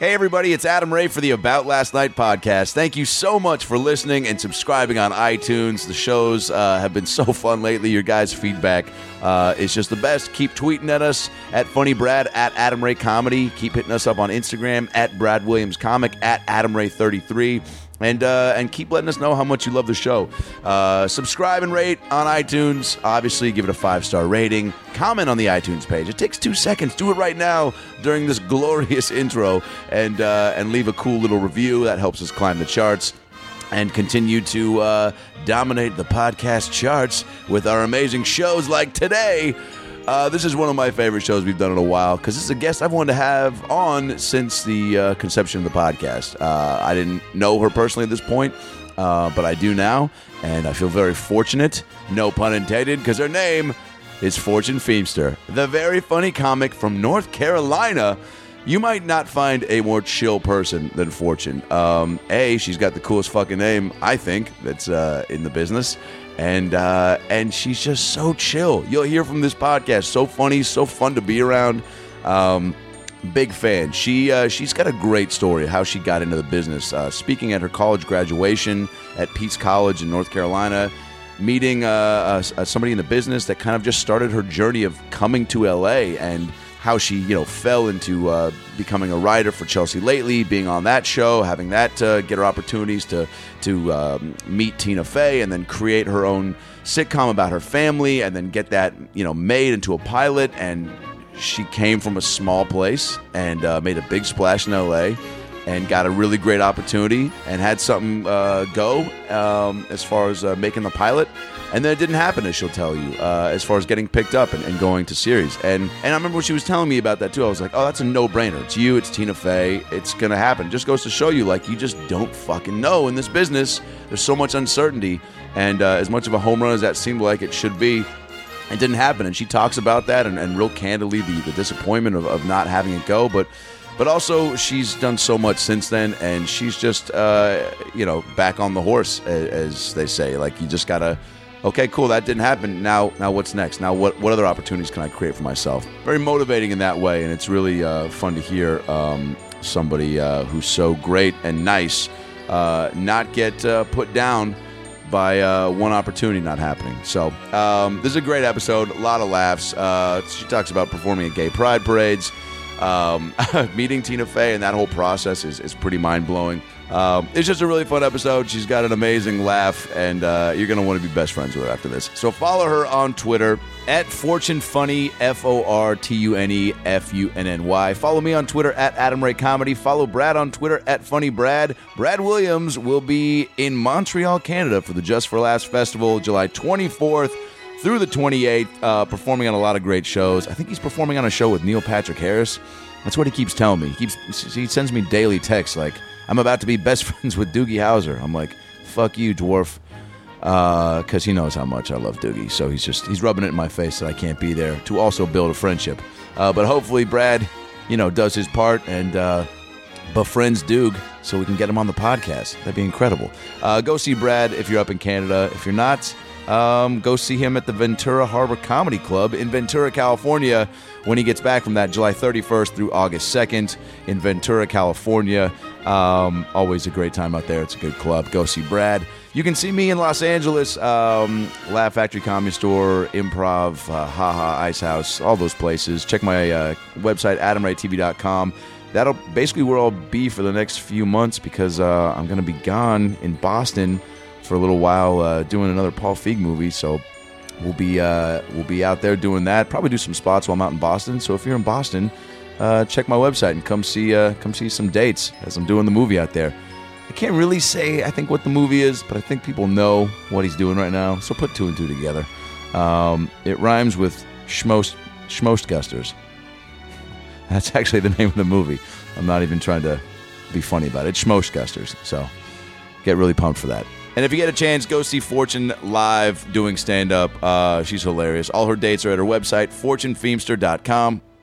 Hey, everybody, it's Adam Ray for the About Last Night podcast. Thank you so much for listening and subscribing on iTunes. The shows have been so fun lately. Your guys' feedback is just the best. Keep tweeting at us at Funny Brad, at Adam Ray Comedy. Keep hitting us up on Instagram at Brad Williams Comic, at Adam Ray 33. And keep letting us know how much you love the show. Subscribe and rate on iTunes. Obviously, give it a 5-star rating. Comment on the iTunes page. It takes 2 seconds. Do it right now during this glorious intro, and leave a cool little review. That helps us climb the charts and continue to dominate the podcast charts with our amazing shows like today. This is one of my favorite shows we've done in a while because this is a guest I've wanted to have on since the conception of the podcast. I didn't know her personally at this point, but I do now, and I feel very fortunate, no pun intended, because her name is Fortune Feimster, the very funny comic from North Carolina. You might not find a more chill person than Fortune. She's got the coolest fucking name, I think, that's in the business. And she's just so chill. You'll hear from this podcast. So funny, so fun to be around. Big fan. She's got a great story how she got into the business. Speaking at her college graduation at Peace College in North Carolina, meeting somebody in the business that kind of just started her journey of coming to LA, and how she fell into becoming a writer for Chelsea Lately, being on that show, having that get her opportunities to meet Tina Fey, and then create her own sitcom about her family, and then get that made into a pilot. And she came from a small place and made a big splash in LA, and got a really great opportunity, and had something go as far as making the pilot. And then it didn't happen, as she'll tell you, as far as getting picked up and going to series. And I remember when she was telling me about that, too. I was like, oh, that's a no-brainer. It's you, it's Tina Fey. It's going to happen. It just goes to show you, you just don't fucking know in this business. There's so much uncertainty. And as much of a home run as that seemed like it should be, it didn't happen. And she talks about that and real candidly the disappointment of not having it go. But also, she's done so much since then, and she's just, back on the horse, as they say. You just got to... Okay, cool, that didn't happen. Now what's next? Now what other opportunities can I create for myself? Very motivating in that way, and it's really fun to hear somebody who's so great and nice not get put down by one opportunity not happening. So this is a great episode, a lot of laughs. She talks about performing at gay pride parades. Meeting Tina Fey and that whole process is pretty mind-blowing. It's just a really fun episode. She's got an amazing laugh, and you're going to want to be best friends with her after this. So follow her on Twitter, at FortuneFunny, FortuneFunny. Follow me on Twitter, at Adam Ray Comedy. Follow Brad on Twitter, at Funny Brad. Brad Williams will be in Montreal, Canada for the Just for Laughs Festival, July 24th through the 28th, performing on a lot of great shows. I think he's performing on a show with Neil Patrick Harris. That's what he keeps telling me. He sends me daily texts like, I'm about to be best friends with Doogie Howser. I'm like, fuck you, dwarf. Because he knows how much I love Doogie. So he's rubbing it in my face that I can't be there to also build a friendship. But hopefully Brad, does his part and befriends Doog so we can get him on the podcast. That'd be incredible. Go see Brad if you're up in Canada. If you're not, go see him at the Ventura Harbor Comedy Club in Ventura, California, when he gets back from that, July 31st through August 2nd in Ventura, California. Always a great time out there. It's a good club. Go see Brad. You can see me in Los Angeles, Laugh Factory Comedy Store, Improv, Haha, Ice House, all those places. Check my website, adamraytv.com. That'll basically where I'll be for the next few months, because I'm going to be gone in Boston for a little while doing another Paul Feig movie. So we'll be out there doing that. Probably do some spots while I'm out in Boston. So if you're in Boston, check my website and come see some dates as I'm doing the movie out there. I can't really say, I think, what the movie is, but I think people know what he's doing right now. So put two and two together. It rhymes with Schmostgusters. That's actually the name of the movie. I'm not even trying to be funny about it. It's Schmostgusters. So get really pumped for that. And if you get a chance, go see Fortune live doing stand-up. She's hilarious. All her dates are at her website, fortunefeimster.com.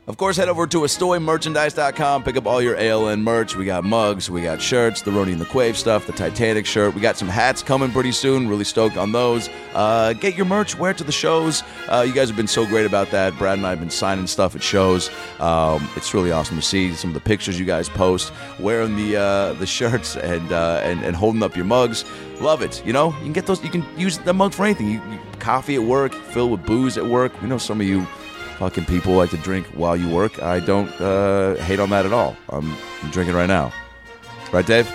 Of course, head over to AstoyMerchandise.com. Pick up all your ALN merch. We got mugs, we got shirts, the Roni and the Quave stuff, the Titanic shirt. We got some hats coming pretty soon. Really stoked on those. Get your merch, wear it to the shows. You guys have been so great about that. Brad and I have been signing stuff at shows. It's really awesome to see some of the pictures you guys post wearing the shirts and holding up your mugs. Love it. You know, you can get those. You can use the mug for anything. You coffee at work, filled with booze at work. We know some of you fucking people like to drink while you work. I don't hate on that at all. I'm drinking right now. Right, Dave?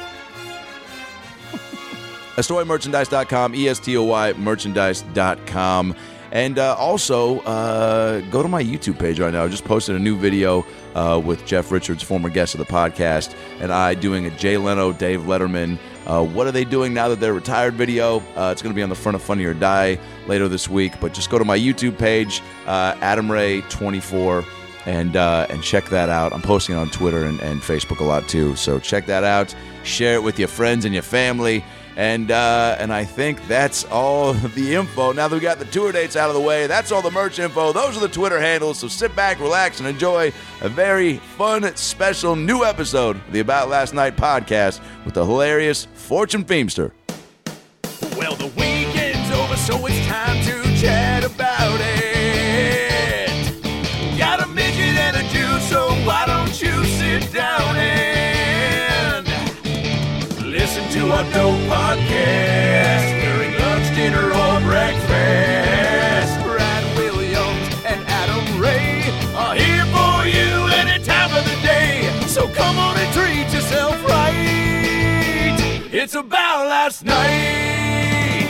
AstoyMerchandise.com, ESTOY merchandise.com. And also, go to my YouTube page right now. I just posted a new video with Jeff Richards, former guest of the podcast, and I doing a Jay Leno, Dave Letterman, what are they doing now that they're retired video. It's going to be on the front of Funny or Die later this week. But just go to my YouTube page, Adam Ray 24, and check that out. I'm posting it on Twitter and Facebook a lot too. So check that out. Share it with your friends and your family. And I think that's all the info. Now that we got the tour dates out of the way, that's all the merch info. Those are the Twitter handles. So sit back, relax, and enjoy a very fun, special new episode of the About Last Night podcast with the hilarious Fortune Feimster. Well, the weekend's over, so it's time to chat about it. Got a midget and a Jew, so why don't you sit down and listen to our dope podcast during lunch, dinner, or breakfast. Brad Williams and Adam Ray are here for you any time of the day. So come on and treat yourself right. It's About Last Night.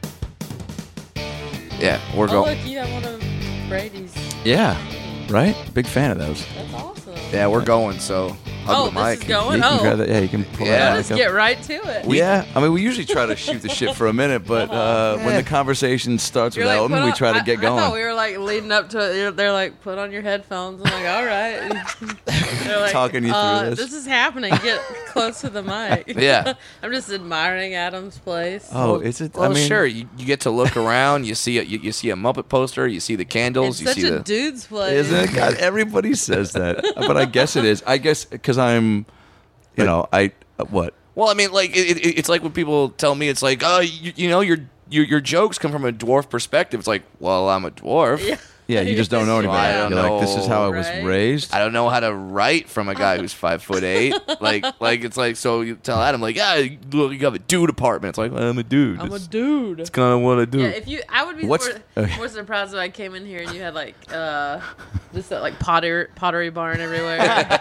Yeah, we're Oh, going. look, you have one of Brady's. Yeah, right? Big fan of those. That's awesome. Yeah, we're going, so hug the this mic. is going? You can Oh, grab that. Yeah, you can pull Yeah. that let's mic get up. right to it. Yeah, I mean, we usually try to shoot the shit for a minute, but when the conversation starts with Elton, put we on- try to get I thought going. we were like leading up to it. They're like, put on your headphones. I'm like, all right. They're like, Talking you through this. This is happening. Get close to the mic. Yeah. I'm just admiring Adam's place. Oh, is it? Well, I mean, sure. You get to look around. You see you see a Muppet poster. You see the candles. It's You such see a the. dude's place. Isn't it? God, everybody says that, but I guess it is. I guess because I'm, what? Well, I mean, like it's like when people tell me it's like, oh, you know, your jokes come from a dwarf perspective. It's like, well, I'm a dwarf. Yeah. Yeah, you just don't know anybody. I don't You're like, this is how I was Right? raised. I don't know how to write from a guy who's 5'8". like it's like, so you tell Adam like, you have a dude apartment. It's like, well, I'm a dude. I'm a dude. It's kind of what I do. Yeah, I would be What's- more surprised if I came in here and you had like just that like pottery barn everywhere.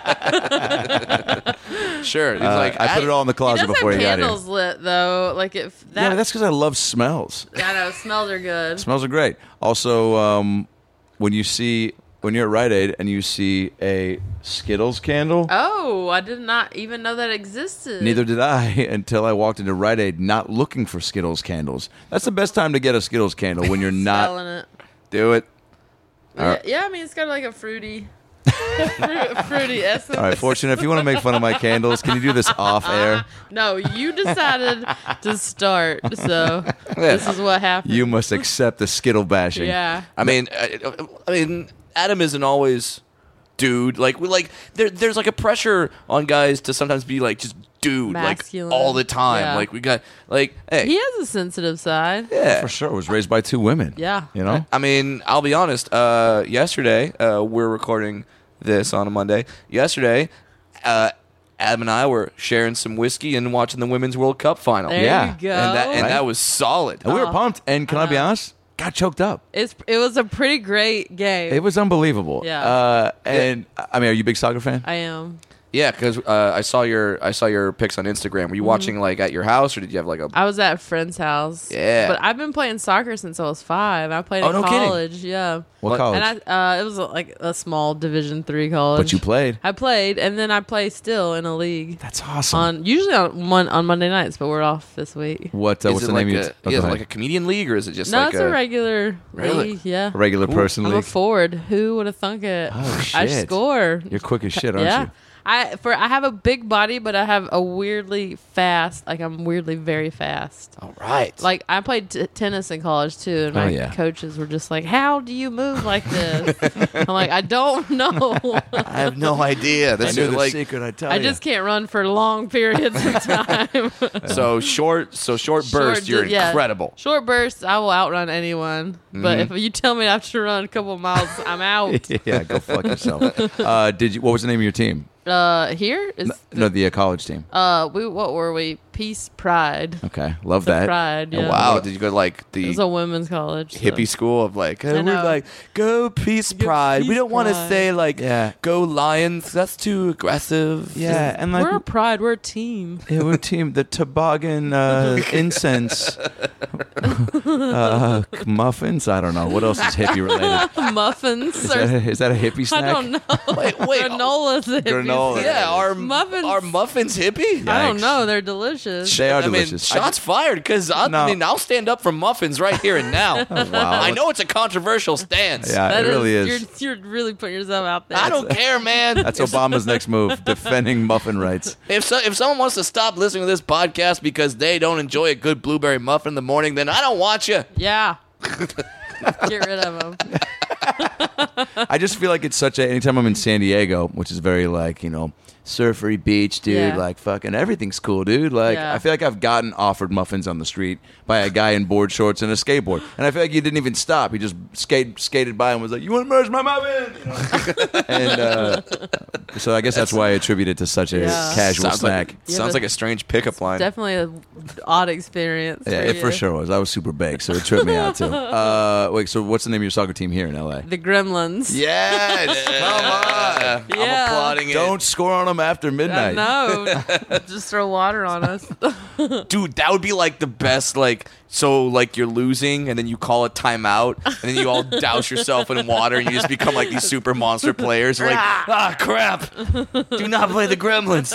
Sure. It's like I put it all in the He closet does before have you got here. candles lit though. Like if that, Yeah, but that's because I love smells. I know smells are good. Smells are great. Also, when you're at Rite Aid and you see a Skittles candle, Oh, I did not even know that existed. neither did I until I walked into Rite Aid not looking for Skittles candles. That's the best time to get a Skittles candle when you're not. Smelling it. Do it. Yeah, I mean it's got like a fruity essence. All right, Fortune, if you want to make fun of my candles, can you do this off air? No, you decided to start, so this is what happened. You must accept the Skittle bashing. Yeah. I mean, Adam isn't always dude. There's like a pressure on guys to sometimes be like just dude, Masculine. like all the time. Yeah. Like we got like, hey, He has a sensitive side. yeah. For sure. I was raised by two women. Yeah. You know? I mean, I'll be honest. Yesterday, we're recording this on a Monday. Yesterday, Adam and I were sharing some whiskey and watching the Women's World Cup final. There Yeah. you go. And Right. that was solid. And we were pumped. And can I be honest? Got choked up. It was a pretty great game. It was unbelievable. Yeah. And I mean, are you a big soccer fan? I am. Yeah, because I saw your pics on Instagram. Were you watching like at your house, or did you have like a? I was at a friend's house. Yeah. But I've been playing soccer since I was 5. I played Oh, in no kidding. college. Yeah. What What- college? And it was like a small Division 3 college. But you played. I played, and then I play still in a league. That's awesome. Usually on Monday nights, but we're off this week. What's Is the it name like of a, your is it like a comedian league, or is it just No, like it's a regular Really? league. Yeah. regular person I'm a league? forward. Who would have thunk it? Oh, I shit. score. You're quick as shit, aren't Yeah. you? I have a big body, but I have a weirdly fast. Like I'm weirdly very fast. All right. Like I played tennis in college too, and my coaches were just like, "How do you move like this?" I'm like, "I don't know. I have no idea. This I knew is the like secret. I tell I you. just can't run for long periods of time." so short bursts. You're incredible. Short bursts, I will outrun anyone. But if you tell me I have to run a couple of miles, I'm out. Yeah, go fuck yourself. What was the name of your team? Here is The college team. what were we? Peace Pride. Okay, love The that. Pride. Yeah. Wow. Did you go to like It the was a women's college. so- hippie school of like, hey, I we're know. like, go Peace Go Pride. We Peace don't want to Pride. say like, Yeah. go Lions. That's too aggressive. Yeah, and like We're a pride. We're a team. yeah, we're team. The toboggan incense muffins. I don't know what else is hippie related. Muffins. Is that a hippie snack? I don't know. Wait. Granola's a hippie Granola. snack. Yeah, Muffins. are muffins hippie? I don't Yikes. know. They're delicious. They are I mean, delicious. shots fired because I'll stand up for muffins right here and now. wow. I know it's a controversial stance. Yeah, That it really is. You're really putting yourself out there. I don't care, man. That's Obama's next move: defending muffin rights. If someone wants to stop listening to this podcast because they don't enjoy a good blueberry muffin in the morning, then I don't want you. Yeah. Get rid of them. I just feel like it's such a. Anytime I'm in San Diego, which is very like surfery beach, dude. Yeah. Like fucking everything's cool, dude. Like Yeah. I feel like I've gotten offered muffins on the street by a guy in board shorts and a skateboard, and I feel like he didn't even stop. He just skated by and was like, "You want to merge my muffin?" And so I guess that's why I attribute it to such a Yeah. casual Sounds snack. Yeah, sounds but- like a strange pickup line. Definitely an odd experience. Yeah, it for sure was. I was super baked, so it tripped me out too. Wait, so what's the name of your soccer team here in LA? The Gremlins. Yes, come on. Yeah. I'm applauding it. Don't score on them after midnight. No, just throw water on us. Dude, that would be like the best, like, so like you're losing and then you call a timeout and then you all douse yourself in water and you just become like these super monster players. You're like, crap. Do not play the Gremlins.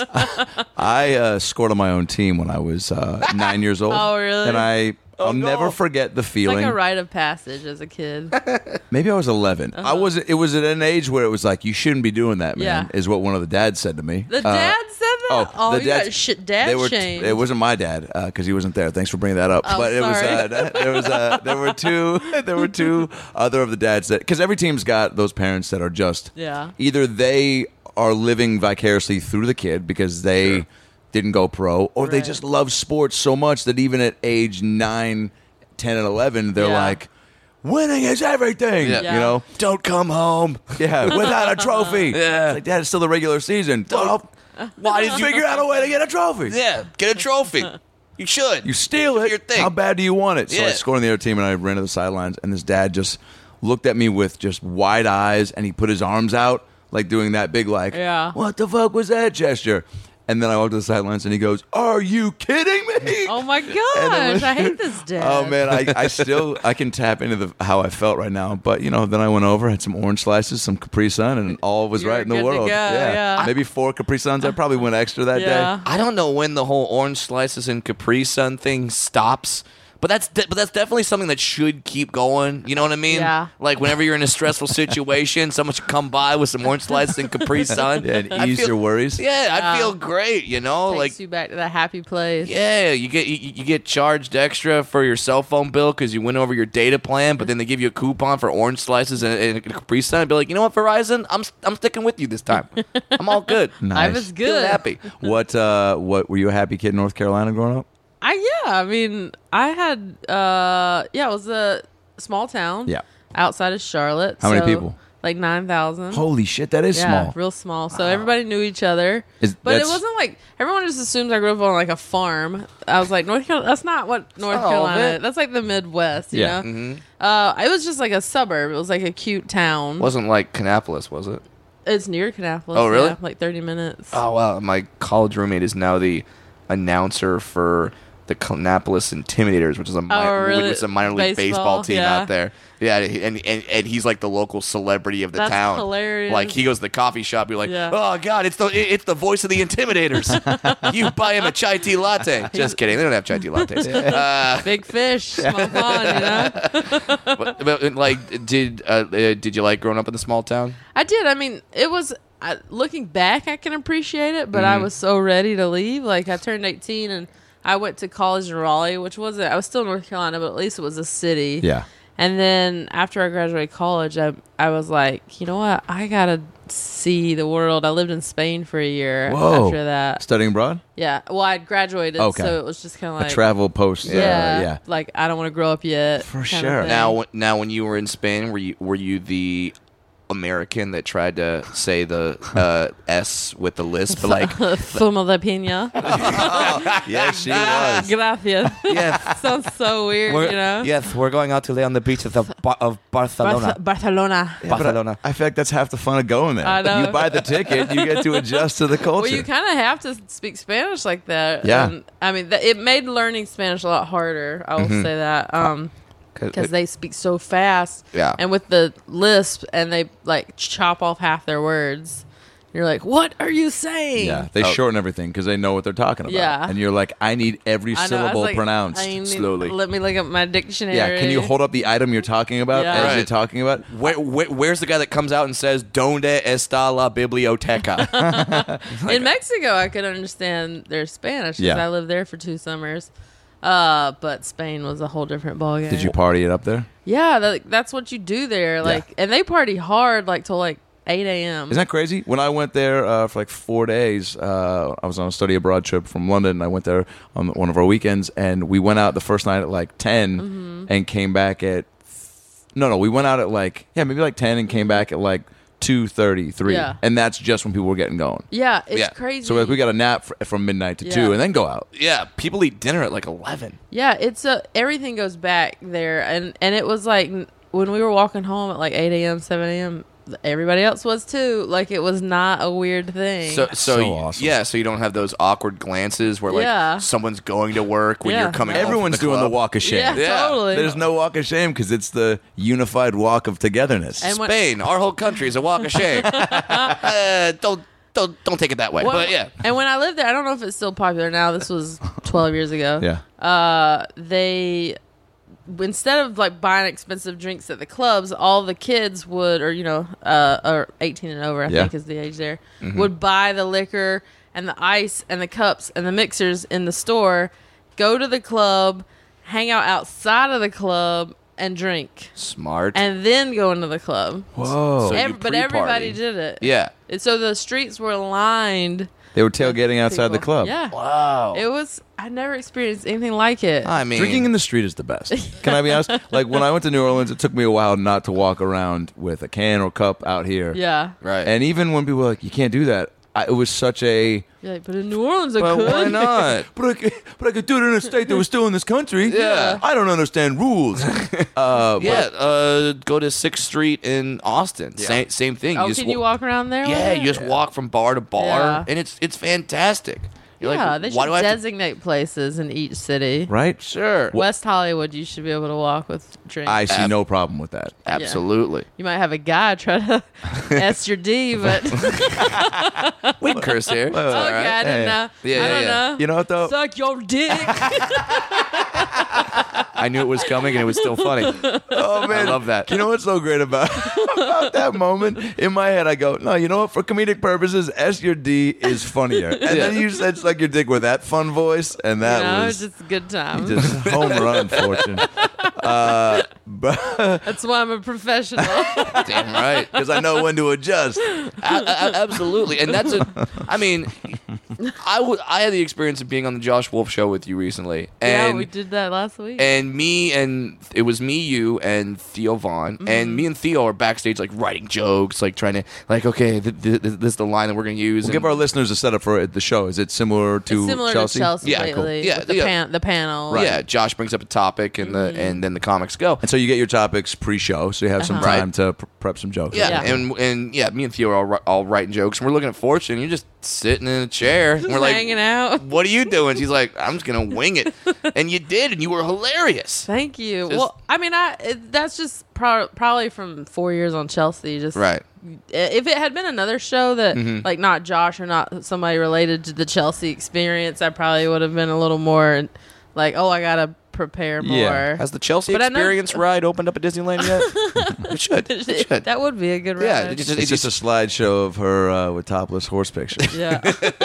I scored on my own team when I was 9 years old. Oh, really? And I'll never God. forget the It's feeling. like a rite of passage as a kid. Maybe I was 11. I was. It was at an age where it was like, you shouldn't be doing that, man. Yeah. Is what one of the dads said to me. The dad said that? Oh, the you dads- got shit dad they were. shamed. It wasn't my dad because he wasn't there. Thanks for bringing that up. Oh, but it sorry. there were two. There were two other of the dads that because every team's got those parents that are just Yeah. either they are living vicariously through the kid because they didn't go pro, or they Right. just love sports so much that even at age 9, 10, and 11, they're Yeah. like, winning is everything. Yeah. You know? Don't come home. Yeah, without a trophy. Yeah. It's like, Dad, it's still the regular season. Well, Why did you figure out a way to get a trophy. Yeah, get a trophy. You should. You steal it. Your thing. How bad do you want it? So I Yeah. scored on the other team, and I ran to the sidelines, and this dad just looked at me with just wide eyes, and he put his arms out, like doing that big, like, Yeah. what the fuck was that gesture? And then I walked to the sidelines, and he goes, "Are you kidding me?" Oh my And it gosh, was- I hate this dad. Oh man, I still I can tap into how I felt right now. But then I went over, had some orange slices, some Capri Sun, and all was You were right in the good to world. go, yeah. Maybe 4 Capri Suns. I probably went extra that Yeah. day. I don't know when the whole orange slices and Capri Sun thing stops. But that's definitely something that should keep going. You know what I mean? Yeah. Like whenever you're in a stressful situation, someone should come by with some orange slices and Capri Sun. Yeah, and I ease feel- your worries. Yeah, I Yeah. feel great. You know, Takes like you back to that happy place. yeah, you get charged extra for your cell phone bill because you went over your data plan, but then they give you a coupon for orange slices and a Capri Sun. I'd be like, you know what, Verizon, I'm sticking with you this time. I'm all good. Nice. I was Feel good. happy. What were you a happy kid in North Carolina growing up? I mean, I had it was a small town. Yeah. Outside of Charlotte. How many so, people? Like 9,000. Holy shit, that is Yeah, small. real small. So everybody knew each other. But it that's- wasn't like everyone just assumes I grew up on like a farm. I was like, North Carolina. That's not what North all of Carolina. it. That's like the Midwest. You Yeah. know. It was just like a suburb. It was like a cute town. Wasn't like Kannapolis, was it? It's near Kannapolis. Oh, really? Yeah, like 30 minutes. Oh wow, my college roommate is now the announcer for the Kannapolis Intimidators, which is really? which is a minor league baseball team Yeah. out there. Yeah, and he's like the local celebrity of the That's town. hilarious. Like he goes to the coffee shop, you're like, Yeah. oh god, it's the voice of the Intimidators. You buy him a chai tea latte. Just kidding, they don't have chai tea lattes. Big fish, small pond. You know. But like, did you like growing up in the small town? I did. I mean, it was. looking back, I can appreciate it, but I was so ready to leave. Like, I turned 18 and I went to college in Raleigh, which wasn't, I was still in North Carolina, but at least it was a city. Yeah. And then after I graduated college, I was like, you know what? I got to see the world. I lived in Spain for a year after that. Studying abroad? Yeah. Well, I'd graduated, so it was just kind of like a travel post. Yeah. Like, I don't want to grow up yet. For sure. Now, when you were in Spain, were you the American that tried to say the S with the lisp, like Fumo de Pina. Yes, she was. Gracias. Yes. Sounds so weird, you know? Yes, we're going out to lay on the beaches of Barcelona. Barcelona. Barcelona. I feel like that's half the fun of going there. I know. You buy the ticket, you get to adjust to the culture. Well, you kind of have to speak Spanish like that. Yeah. And, I mean, it made learning Spanish a lot harder. I will say that. Because they speak so fast. Yeah. And with the lisp, and they, like, chop off half their words. You're like, what are you saying? Yeah, they shorten everything because they know what they're talking about. Yeah. And you're like, I need every I know, I was syllable like, pronounced slowly. Let me look up my dictionary. Yeah, can you hold up the item you're talking about Yeah. as Right. you're talking about? Where's the guy that comes out and says, "Donde está la biblioteca"? In Mexico, I could understand their Spanish because Yeah. I lived there for 2 summers. But Spain was a whole different ballgame. Did you party it up there? Yeah, that's what you do there. Like, and they party hard, like till like 8 a.m. Isn't that crazy? When I went there for like 4 days, I was on a study abroad trip from London, and I went there on one of our weekends, and we went out the first night at like 10 and came back at... No, we went out at like, maybe like 10 and came back at like 2:33. Yeah. And that's just when people were getting going. Yeah, it's Yeah. crazy. So like we got a nap from midnight to 2 and then go out. Yeah, people eat dinner at like 11. Yeah, it's everything goes back there, and it was like when we were walking home at like 8 a.m., 7 a.m. Everybody else was too. Like, it was not a weird thing. So awesome. Yeah, so you don't have those awkward glances where like Yeah. someone's going to work when Yeah. you're coming. Everyone's home doing the club. walk of shame. yeah, Yeah. totally. There's no walk of shame because it's the unified walk of togetherness. And when- Spain, our whole country is a walk of shame. Don't take it that way. Well, But yeah, And when I lived there, I don't know if it's still popular now. This was 12 years ago. Yeah. They, instead of like buying expensive drinks at the clubs, all the kids would, or or 18 and over, I Yeah. think is the age there, would buy the liquor and the ice and the cups and the mixers in the store, go to the club, hang out outside of the club and drink, smart. and then go into the club. Whoa. So- you But everybody pre-party. did it. Yeah. And so the streets were lined. They were tailgating outside the People. club. Yeah. Wow. It was, I never experienced anything like it. I mean, Drinking in the street is the best. Can I be honest? Like when I went to New Orleans, it took me a while not to walk around with a can or cup out here. Yeah. right. And even when people were like, you can't do that, it was such a... You're like, but in New Orleans, I but could. why not? But I could do it in a state that was still in this country. Yeah. I don't understand rules. Go to 6th Street in Austin. Yeah. Same thing. Oh, just can you walk around there? Yeah, with you it? just walk from bar to bar, Yeah. and it's fantastic. You're Yeah, like, they why should do I have to? designate places in each city. Right? Sure, West Hollywood, you should be able to walk with drinks. I see no problem with that. absolutely. You might have a guy try to S your D, but We can curse here. It's all okay, right. I didn't know. Yeah, I don't yeah. know. You know what, though? Suck your dick. I knew it was coming, and it was still funny. Oh, man. I love that. You know what's so great about that moment? In my head, I go, no, you know what? For comedic purposes, S your D is funnier. And then you said suck your dick with that fun voice, and that was just a good time. just home run, Fortune. But That's why I'm a professional. Damn right. because I know when to adjust. Absolutely, and that's a. I mean, I had the experience of being on the Josh Wolf show with you recently, Yeah, and we did that last week. and it was me, you, and Theo Vaughn, and me and Theo are backstage like writing jokes, like trying to like, okay, this is the line that we're gonna use. We'll and- give our listeners a setup for the show. Is it similar to it's similar Chelsea? to Chelsea Yeah, lately. cool. Yeah, with the, yeah. the panel. Yeah, Josh brings up a topic, and and then the comics go. And so you get your topics pre-show, so you have some Uh-huh. time to prep some jokes. Yeah, Yeah. and me and Theo are all writing jokes, and we're looking at Fortune. You're just sitting in a chair, and we're like, hanging out. "What are you doing?" She's like, "I'm just gonna wing it," and you did, and you were hilarious. Thank you. Just- Well, I mean, that's just probably from 4 years on Chelsea. Just Right. If it had been another show that, like, not Josh or not somebody related to the Chelsea experience, I probably would have been a little more like, oh, I gotta prepare more. Yeah. Has the Chelsea But I know- Experience ride opened up at Disneyland yet? It should. It should. That would be a good ride. Yeah, It's just a slideshow of her with topless horse pictures. Yeah.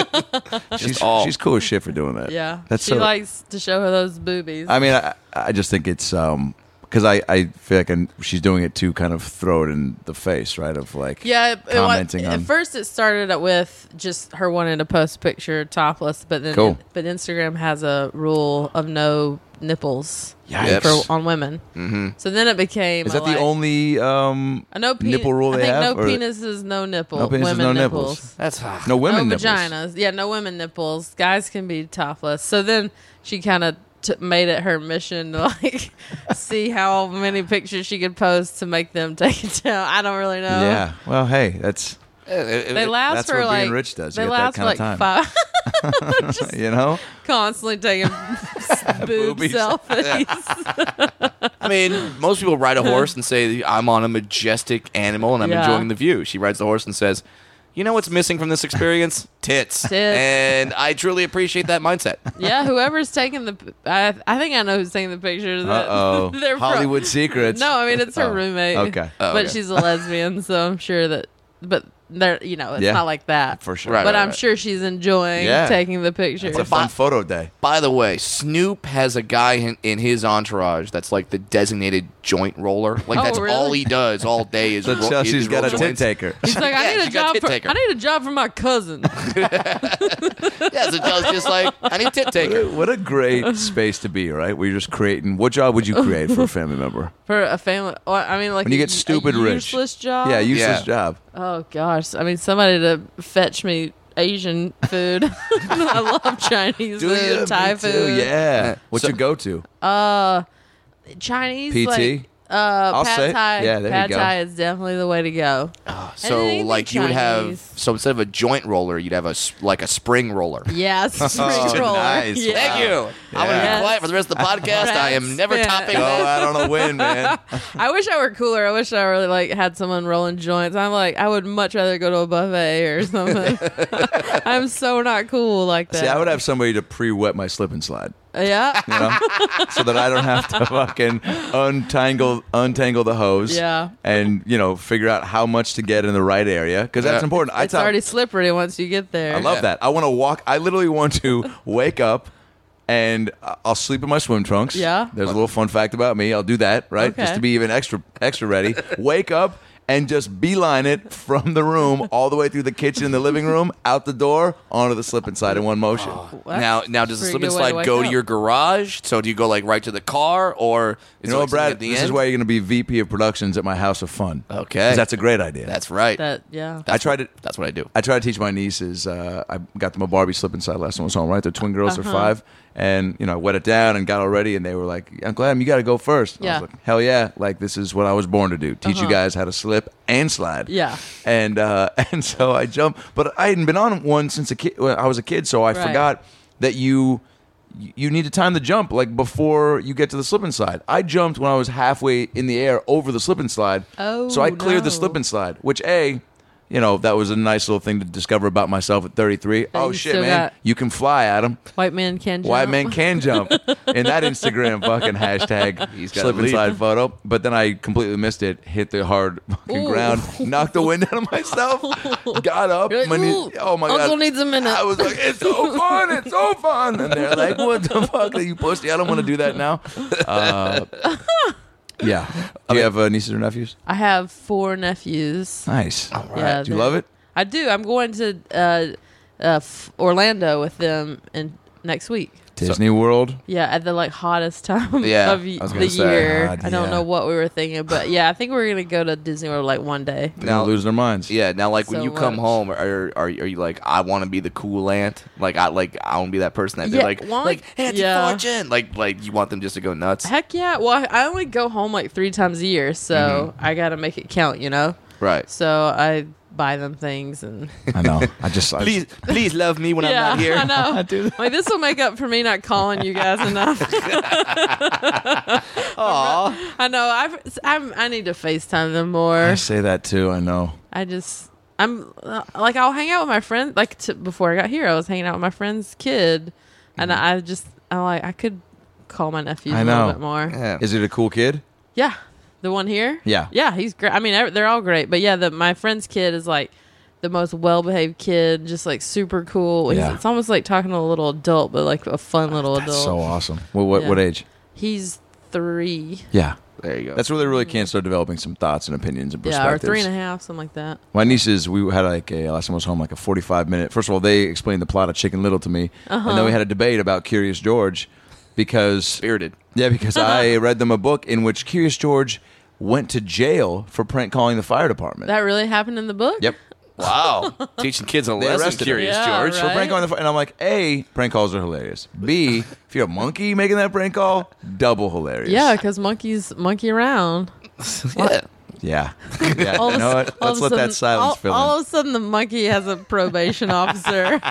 She's cool as shit for doing that. Yeah. That's she so. likes to show her those boobies. I mean, I just think it's because I feel like she's doing it to kind of throw it in the face, right? Of like commenting on. At first, it started out with just her wanting to post a picture topless, but then Cool. but Instagram has a rule of no nipples Yikes. on women. Mm-hmm. So then it became Is that the only nipple rule they have? No or- penises, no nipple. No penises, women no nipples. nipples. That's no women no nipples? vaginas. Yeah, no women nipples. Guys can be topless. So then she kind of made it her mission to like see how many pictures she could post to make them take it down. I don't really know. Yeah. Well, hey, that's They last that's for what like being rich does. You They get that last for kind of like time. 5. Just you know. constantly taking boob Boobies. selfies. I mean, most people ride a horse and say, I'm on a majestic animal and I'm Yeah. enjoying the view. She rides the horse and says, you know what's missing from this experience? Tits. Tits. And I truly appreciate that mindset. Yeah, whoever's taking the, I think I know who's taking the pictures. Uh-oh. They're from- Hollywood secrets. No, I mean it's her Oh, roommate. okay. Oh, but okay. she's a lesbian, so I'm sure that. But they're, it's Yeah. not like that For sure. Right, But right, I'm right. sure she's enjoying Yeah. taking the pictures. It's a fun photo day. By the way, Snoop has a guy in his entourage that's like the designated joint roller. Like Oh, that's really? all he does all day is So Chelsea's is got roll a tit joints. taker. He's like, Yeah, I need she a got job tit for taker. I need a job for my cousin. Yeah, so Chelsea's just like, I need tit taker. What a great space to be, right? Where you're just creating. What job would you create for a family member? For a family, well, I mean, like When you a- get stupid a rich. useless job. Yeah, useless Yeah. job. Oh gosh, I mean, somebody to fetch me Asian food. I love Chinese Do food, you? Thai Me too, food. Yeah. What's So- your go-to? Chinese PT? like I'll say- pad thai. yeah, there you pad go. thai is definitely the way to go. So anything like you would have, Chinese. so instead of a joint roller, you'd have a spring roller. Yes, spring roller. nice. Yeah. Thank you. I'm gonna Yes. be quiet for the rest of the podcast. I am never That's topping Go it. that. out on a win, man. I wish I were cooler. I wish I really like had someone rolling joints. I'm like, I would much rather go to a buffet or something. I'm so not cool like that. See, I would have somebody to pre-wet my slip and slide, Yeah. you know, so that I don't have to fucking untangle the hose, Yeah. and figure out how much to get in the right area because that's Yeah. important. It's already slippery once you get there. I love Yeah. that. I want to walk. I literally want to wake up and I'll sleep in my swim trunks. Yeah. There's a little fun fact about me. I'll do that, right? Okay. Just to be even extra ready. Wake up and just beeline it from the room all the way through the kitchen and the living room, out the door, onto the slip and slide in one motion. Well, Now does the pretty slip and good way to slide wake go to up. your garage? So do you go like right to the car, or is You know it what, like Brad? at the This end? is why you're going to be VP of Productions at my House of Fun. Okay. 'Cause that's a great idea. That's right. That yeah. I tried it. That's what I do. I try to teach my nieces. I got them a Barbie slip and slide last time I was home. Right, they're twin girls. They're 5, and I wet it down and got all ready, and they were like, "Uncle Adam, you got to go first." I Yeah. was like, "Hell yeah!" Like this is what I was born to do: teach you guys how to slip and slide. Yeah. And and so I jumped, but I hadn't been on one since I was a kid, so I Right. forgot that you need to time the jump like before you get to the slip and slide. I jumped when I was halfway in the air over the slip and slide. Oh, so I cleared the no. slip and slide, which that was a nice little thing to discover about myself at 33. Oh you shit, still man, got- you can fly, Adam. White man can jump. White man can jump in that Instagram fucking hashtag He's got slip a and lead. slide photo. But then I completely missed it, hit the hard fucking Ooh. ground, knocked the wind out of myself, got up. You're like, my knee- "Ooh, oh my Uncle god. needs a minute. I was like, it's so fun, it's so fun. And they're like, what the fuck are you pussy? I don't want to do that now. Yeah. Do you have nieces or nephews? I have 4 nephews. Nice. Yeah, Do you love it? I do. I'm going to Orlando with them next week. Disney World. Yeah, at the hottest time Yeah, of I was the gonna say, year. God, I don't yeah. know what we were thinking, but yeah, I think we're gonna go to Disney World one day. They're gonna lose their minds. Yeah. Now, like when So you come much. home, are you like, I want to be the cool aunt? Like I want to be that person that Yeah, they're like, well, Auntie yeah. Fortune. Like you want them just to go nuts. Heck yeah! Well, I only go home 3 times a year, so I gotta make it count, Right. So I buy them things and I know. I just Please love me when I'm not here. I know. This will make up for me not calling you guys enough. Aw. I know. I need to FaceTime them more. I say that too. I know. I'm I'll hang out with my friends. Before I got here, I was hanging out with my friend's kid, and I could call my nephews I a know. little bit more. Yeah. Is it a cool kid? Yeah, the one here. Yeah. Yeah, he's great. I mean, they're all great, but yeah, my friend's kid is like the most well-behaved kid, just like super cool. Yeah. It's almost like talking to a little adult, but like a fun little That's adult. so awesome. What Yeah. what age? He's 3. Yeah. There you go. That's where they really can start developing some thoughts and opinions and Yeah, or perspectives. 3.5, something like that. My nieces, we had like last time I was home, like a 45-minute. First of all, they explained the plot of Chicken Little to me, and then we had a debate about Curious George because Spirited. because I read them a book in which Curious George went to jail for prank calling the fire department. That really happened in the book? Yep. Wow. Teaching kids a They lesson, arrested him. Curious Yeah, George. right. For prank calling the fire, and I'm like, A, prank calls are hilarious. B, if you're a monkey making that prank call, double hilarious. Yeah, because monkeys monkey around. Yeah. Yeah. Yeah. All You of a know s- what? all Let's of a let that sudden- silence fill all in. of a sudden, the monkey has a probation officer.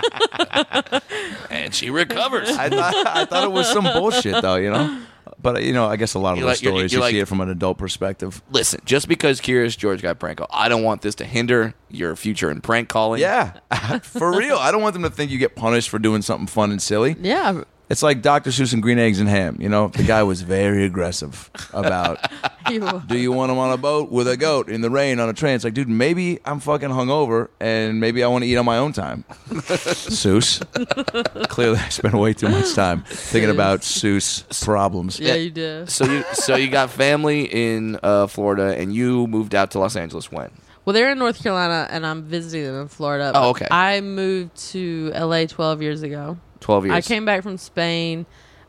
And she recovers. I thought it was some bullshit, though, you know? But, I guess a lot of You those like- you're- stories, you're you like- see it from an adult perspective. Listen, just because Curious George got prank called, I don't want this to hinder your future in prank calling. Yeah. For real. I don't want them to think you get punished for doing something fun and silly. Yeah. It's like Dr. Seuss and Green Eggs and Ham. The guy was very aggressive about, You- do you want him on a boat with a goat in the rain on a train? It's like, dude, maybe I'm fucking hungover and maybe I want to eat on my own time. Seuss. Clearly, I spent way too much time thinking about Seuss problems. yeah, you do. So you got family in Florida, and you moved out to Los Angeles when? Well, they're in North Carolina, and I'm visiting them in Florida. Oh, but okay. I moved to LA 12 years ago. 12 years. I came back from Spain,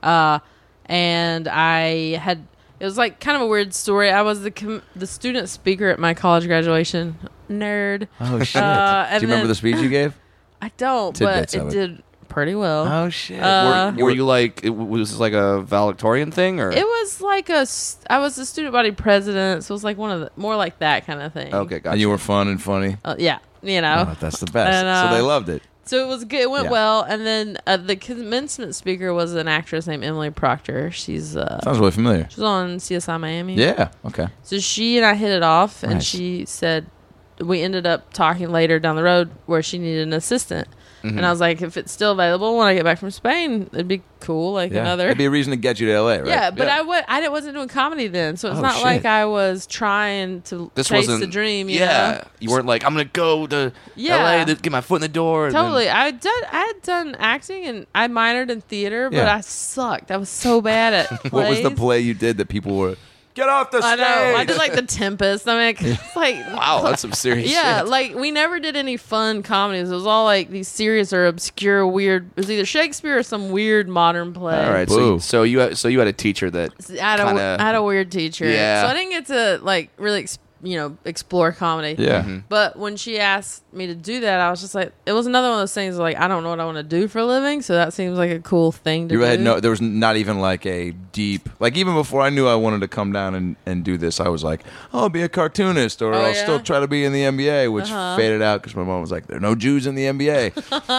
and it was like kind of a weird story. I was the student speaker at my college graduation. Nerd. Oh, shit. and Do you remember then- the speech you gave? I don't, Tidbits but of it it. did pretty well. Oh, shit. Were you like, was this like a valedictorian thing, or? It was like I was the student body president, so it was like one of the more like that kind of thing. Okay, gotcha. And you were fun and funny. Yeah, you know. Oh, that's the best. And, So they loved it. So it was good. It went Yeah. well, and then the commencement speaker was an actress named Emily Proctor. She's Sounds really familiar. she was on CSI Miami. Yeah. Okay. So she and I hit it off, and Nice. she said we ended up talking later down the road where she needed an assistant. And I was like, if it's still available when I get back from Spain, it'd be cool. Like Yeah. another. It'd be a reason to get you to LA, right? Yeah, but I wasn't doing comedy then, so it's Oh, not shit. like I was trying to This chase wasn't the dream. You yeah, know? you weren't like, I'm gonna go to Yeah. LA to get my foot in the door. and then- Totally. I had done acting and I minored in theater, but Yeah. I sucked. I was so bad at plays. What was the play you did that people were, get off the I stage? know. I did like The Tempest. I mean, it's like Wow, that's some serious yeah, shit. like we never did any fun comedies. It was all like these serious or obscure, weird. It was either Shakespeare or some weird modern play. All right, Boo. so you had a teacher that I had a weird teacher, Yeah. so I didn't get to like really explore comedy. Yeah. Mm-hmm. But when she asked me to do that, I was just like, it was another one of those things like I don't know what I want to do for a living, so that seems like a cool thing to You do. had there was not even like a deep, like even before I knew I wanted to come down and do this, I was like, oh, I'll be a cartoonist or Oh, I'll yeah? still try to be in the NBA, which faded out because my mom was like, there are no Jews in the NBA.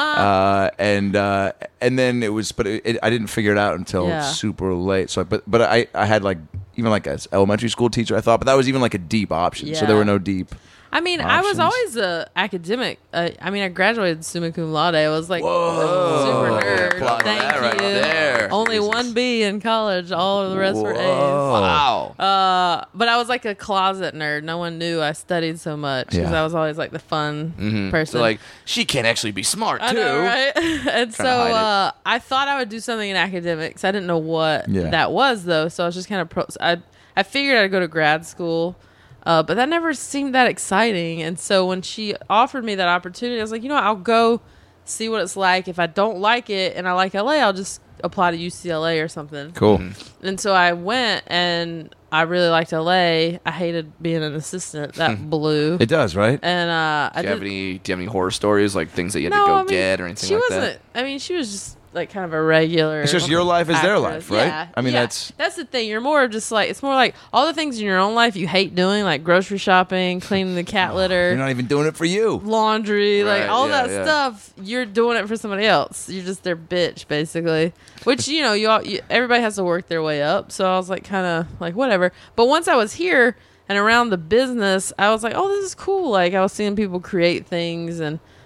And then it was, but I didn't figure it out until Yeah. super late. So, but I had like, even like an elementary school teacher, I thought, but that was even like a deep option. So there Yeah. were no deep. I mean, I was options. always a academic. I mean, I graduated summa cum laude. I was like Whoa. super nerd. Applaud Thank that you. right there. Only Jesus. one B in college. All of the rest were A's. Wow. But I was like a closet nerd. No one knew I studied so much because Yeah. I was always like the fun person. So like, she can't actually be smart I too. know, right? And so hide I thought I would do something in academics. I didn't know what Yeah. that was though, so I was just kind of I figured I'd go to grad school, but that never seemed that exciting. And so when she offered me that opportunity, I was like, I'll go see what it's like. If I don't like it and I like LA, I'll just apply to UCLA or something. Cool. And so I went and I really liked LA. I hated being an assistant. That blew. It does, right? And I Do you have did, any horror stories, like things that you had to go get or anything she like wasn't. I mean, she was just like kind of a regular. It's just your life is their actress. life, right? Yeah, I mean, yeah. that's the thing. You're more of just like it's more like all the things in your own life you hate doing, like grocery shopping, cleaning the cat litter, you're not even doing it for you. laundry, Right, like all yeah, that yeah. stuff. You're doing it for somebody else. You're just their bitch, basically. Which everybody has to work their way up. So I was like, kind of like whatever. But once I was here and around the business, I was like, oh, this is cool. Like I was seeing people create things and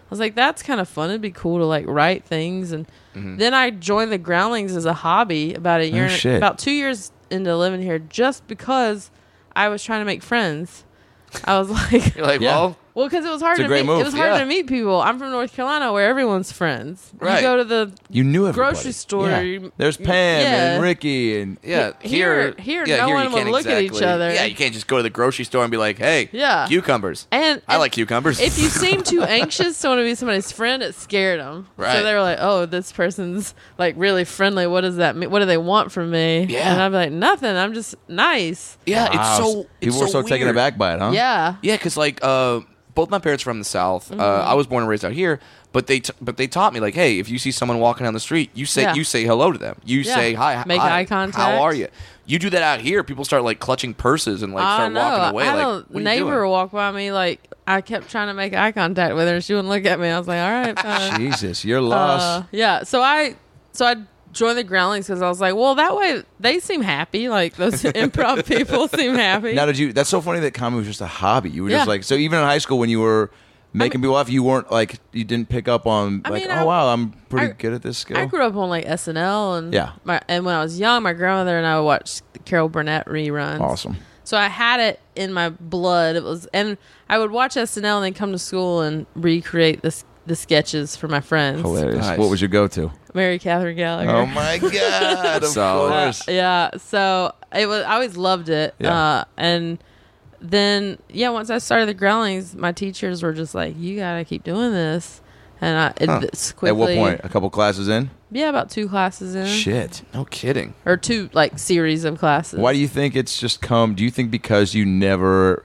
was like, that's kind of fun. It'd be cool to like write things. And then I joined the Groundlings as a hobby about a year, shit. about 2 years into living here, just because I was trying to make friends. I was like, You're like, Yeah. well, because it was hard It's a to great meet. move. It was hard Yeah. to meet people. I'm from North Carolina, where everyone's friends. Right. You go to the You knew everybody. grocery store. Yeah. There's Pam Yeah. and Ricky and yeah, Here no you one would can't look at each exactly- other. Yeah, you can't just go to the grocery store and be like, hey, Yeah. cucumbers. And I like cucumbers. If you seem too anxious to want to be somebody's friend, it scared them. Right. So they were like, "Oh, this person's like really friendly. What does that mean? What do they want from me?" Yeah. And I'd be like, "Nothing. I'm just nice." yeah, Wow. it's so people were so taken weird. aback by it, huh? Yeah. Yeah, because like both my parents are from the South. Mm-hmm. I was born and raised out here, but they taught me like, hey, if you see someone walking down the street, you say Yeah. hello to them. You Yeah. say hi, Make hi, eye contact. How are you? You do that out here, people start like clutching purses and like I start know. walking away. I had Like, a what are you neighbor doing? walk by me. Like I kept trying to make eye contact with her. She wouldn't look at me. I was like, "All right, fine." Jesus, you're lost. Yeah. So I joined the Groundlings because I was like, well, that way they seem happy. Like those improv people seem happy. Now, that's so funny that comedy was just a hobby. You were Yeah. just like, so even in high school when you were making people laugh, you weren't like, you didn't pick up on I like, mean, oh, wow, I'm pretty I- good at this skill. I grew up on like SNL and Yeah. and when I was young, my grandmother and I would watch the Carol Burnett reruns. Awesome. So I had it in my blood. And I would watch SNL and then come to school and recreate the sketches for my friends. Hilarious. Nice. What was your go-to? Mary Catherine Gallagher. Oh my God. Of So- course. Yeah. So I always loved it. Yeah. And then once I started the Groundlings, my teachers were just like, "You gotta keep doing this." And it's quickly. At what point? A couple classes in? Yeah, about 2 classes in. Shit. No kidding. Or 2 like series of classes. Why do you think it's just come? Do you think because you never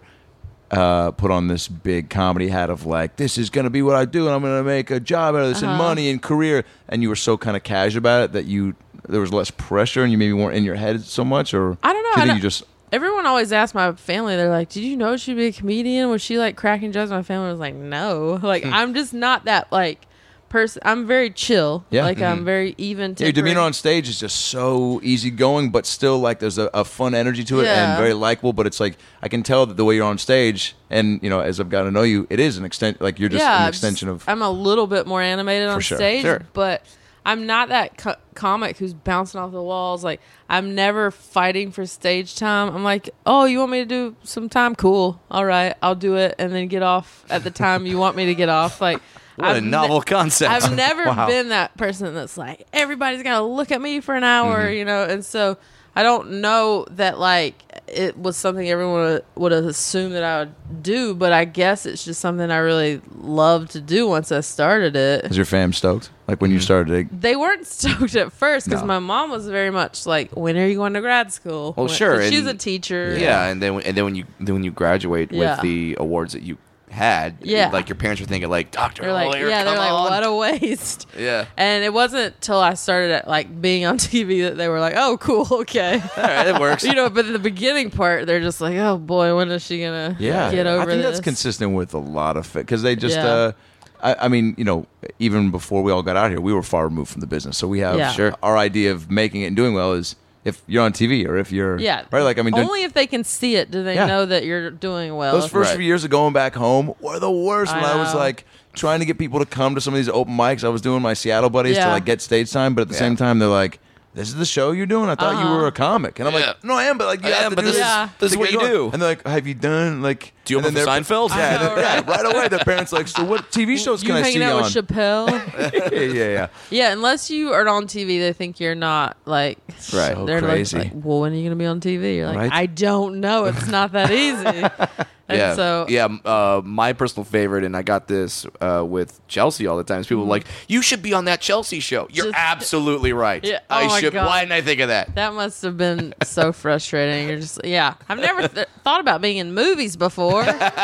put on this big comedy hat of like, this is going to be what I do and I'm going to make a job out of this and money and career, and you were so kind of casual about it that there was less pressure and you maybe weren't in your head so much? Or I don't know. do you I think don't- you just Everyone always asked my family, they're like, "Did you know she'd be a comedian?" Was she like cracking jokes? My family was like, "No." Like, I'm just not that like person. I'm very chill. Yeah. Like, I'm very even. your demeanor on stage is just so easygoing, but still like there's a fun energy to it Yeah. and very likable. But it's like I can tell that the way you're on stage, and as I've got to know you, it is an extent. Like you're just an extension of. I'm a little bit more animated on sure. stage, Sure. but I'm not that comic who's bouncing off the walls. Like, I'm never fighting for stage time. I'm like, "Oh, you want me to do some time? Cool. All right, I'll do it, and then get off at the time you want me to get off." Like, What a novel concept. I've never Wow. been that person that's like, everybody's got to look at me for an hour, and so I don't know that like it was something everyone would have assumed that I would do, but I guess it's just something I really loved to do once I started it. Is your fam stoked? Like when you started? They weren't stoked at first because No. my mom was very much like, "When are you going to grad school?" Well, sure, 'Cause she's and- a teacher. Yeah, and then when you graduate Yeah. with the awards that you had, Yeah. like your parents were thinking like, Dr. They're like, Lawyer, they're come like, on. what a waste. Yeah. And it wasn't till I started at like being on TV that they were like, "Oh, cool, okay." All right, it works. But in the beginning part, they're just like, "Oh boy, when is she gonna get over I think this?" that's consistent with a lot of it because they just. Yeah. I mean, even before we all got out here, we were far removed from the business, so we have Yeah. Sure. our idea of making it and doing well is if you're on TV or if you're Yeah, right. Like I mean, only if they can see it do they Yeah. know that you're doing well. those first Right. few years of going back home were the worst. When I was know. like trying to get people to come to some of these open mics, I was doing my Seattle buddies to Yeah. like get stage time, but at the same time, they're like, "This is the show you're doing? I thought you were a comic." And I'm Yeah. like, "No, I am, but like you I have am, to but do this this. is- Yeah. this is to what get you going." do. And they're like, "Have you done like?" Do you and open then for they're- Seinfeld? Yeah, I and know, then- yeah, right away. Their parents like, "So what TV shows you can I see hanging you out on?" with Chappelle? yeah. Yeah, unless you are on TV, they think you're not like. Right. So They're crazy. like, "Well, when are you gonna be on TV?" You're like, Right. "I don't know. It's not that easy." And Yeah, so my personal favorite, and I got this with Chelsea all the time. Is people are like, you should be on that Chelsea show. You're Just- absolutely right. Yeah, I oh my should. God. Why didn't I think of that? that must have been so frustrating. You're just, I've never thought about being in movies before.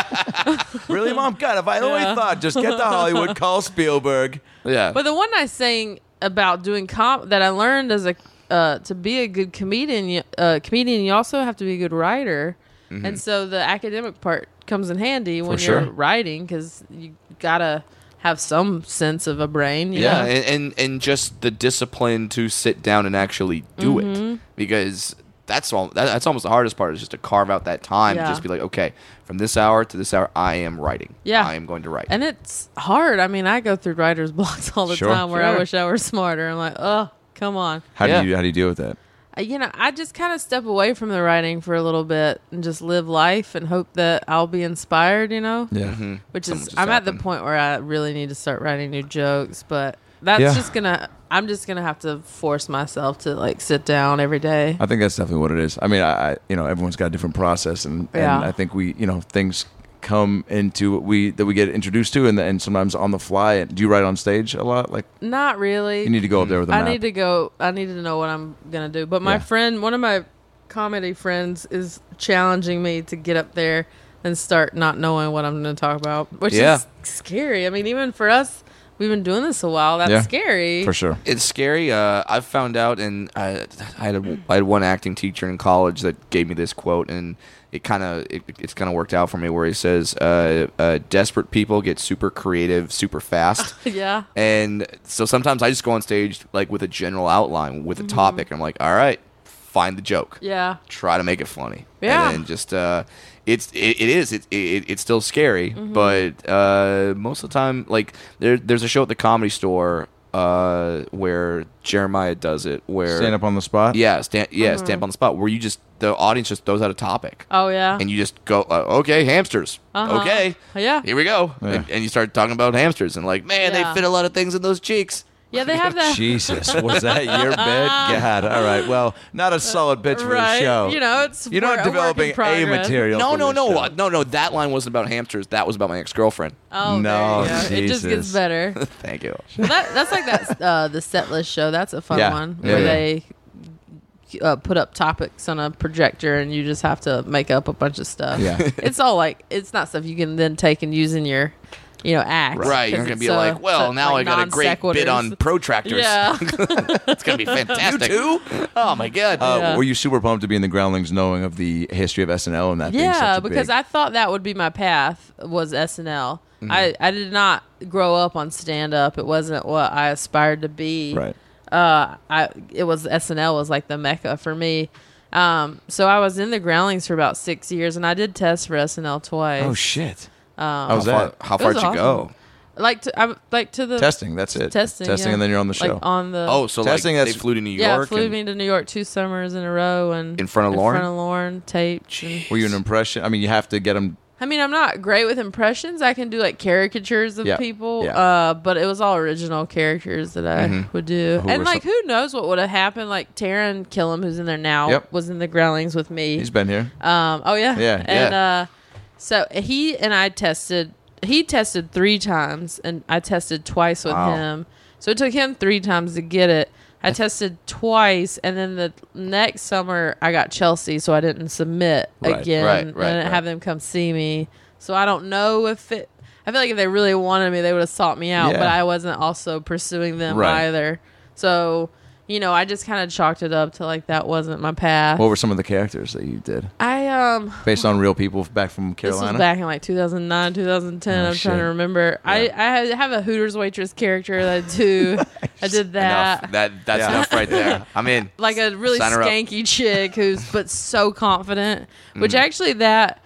Really, Mom? God, if I only Yeah. thought, just get to Hollywood, call Spielberg. Yeah, But the one nice thing about doing that I learned as a to be a good comedian, you also have to be a good writer, and so the academic part comes in handy when sure. you're writing because you gotta have some sense of a brain. you yeah, know? and just the discipline to sit down and actually do Mm-hmm. it, because that's almost the hardest part, is just to carve out that time and Yeah. just be like, okay, from this hour to this hour, I am writing. Yeah. I am going to write. And it's hard. I mean, I go through writer's blocks all the Sure. time where I Sure. wish I were smarter. I'm like, oh, come on. How Yeah. do you deal with that? I just kind of step away from the writing for a little bit and just live life and hope that I'll be inspired, Yeah. Which Something is, just I'm at the happened. point where I really need to start writing new jokes, but that's Yeah. I'm just gonna have to force myself to like sit down every day. I think that's definitely what it is. I mean, I everyone's got a different process, and Yeah. I think we, things come into what we get introduced to, and sometimes on the fly. And do you write on stage a lot? Like, Not really. you need to go up there with a map. I need to know what I'm gonna do. But my Yeah. friend, one of my comedy friends, is challenging me to get up there and start not knowing what I'm gonna talk about, which Yeah. is scary. I mean, even for us, we've been doing this a while. That's Yeah. scary. For sure. It's scary. I've found out, and I had one acting teacher in college that gave me this quote, and it's kind of worked out for me. Where he says, "Desperate people get super creative, super fast." Yeah. And so sometimes I just go on stage like with a general outline, with a topic. I'm like, all right, find the joke. Yeah. Try to make it funny. Yeah. And then just it's still scary, Mm-hmm. but most of the time, like there's a show at the Comedy Store where Jeremiah does it, where Stand up on the spot. stand up on the spot, where the audience just throws out a topic. Oh yeah. And you just go, okay, hamsters. Uh-huh. Okay, Yeah. here we go. Yeah. And you start talking about hamsters, and like, man, Yeah. they fit a lot of things in those cheeks. Yeah, they have that. Jesus, was that your bit? God, all right. Well, not a solid pitch for Right. the show. It's You're not a work in developing a progress. material. No, for no, this no, show. no. That line wasn't about hamsters. That was about my ex-girlfriend. Oh, No, there you go. It just Jesus. gets better. Thank you. Well, that's like that the set list show. That's a fun Yeah. one Yeah, where yeah. they put up topics on a projector and you just have to make up a bunch of stuff. Yeah. It's all like it's not stuff you can then take and use in your act. Right, you're 'cause gonna be it's, like, well, now like I got a great bit on non-sequiturs. protractors. Yeah. It's gonna be fantastic. You too? Oh my god. Yeah. Were you super pumped to be in the Groundlings, knowing of the history of SNL and that? being Yeah, such a because big... I thought that would be my path was SNL. I did not grow up on stand up. It wasn't what I aspired to be. right. It was SNL was like the mecca for me. So I was in the Groundlings for about 6 years, and I did test for SNL twice. Oh shit. how How's far, that? how It far was did you go? awesome. Like to the Testing. That's it. testing, Testing, yeah. and then you're on the show. Like on the Oh, so Testing, like they that's- flew to New yeah, York. flew and- me to New York 2 summers in a row, and In front of Lauren? In front of Lauren, taped. And, Were you an impression? I mean, you have to get them. I mean, I'm not great with impressions. I can do like caricatures of Yeah, people, yeah. but it was all original characters that I would do. Who And were like, some- who knows what would have happened? Like Taryn Killam, who's in there now, Yep. was in the Groundlings with me. He's been here. Oh yeah, Yeah, and so he and I tested. He tested 3 times, and I tested twice with Wow. him. So it took him 3 times to get it. I tested twice, and then the next summer I got Chelsea, so I didn't submit Right, again. right, and I right, didn't right. have them come see me. So I don't know if it. I feel like if they really wanted me, they would have sought me out. Yeah. But I wasn't also pursuing them Right. either. So I just kind of chalked it up to like that wasn't my path. What were some of the characters that you did I based on real people back from This Carolina? was back in like 2009, 2010. Oh, I'm trying shit. to remember. Yeah. I have a Hooters waitress character that I do. I did that. Enough. That's Yeah. enough right there. I'm in. Like a really Sign her up. skanky chick who's but so confident. Which Mm. actually that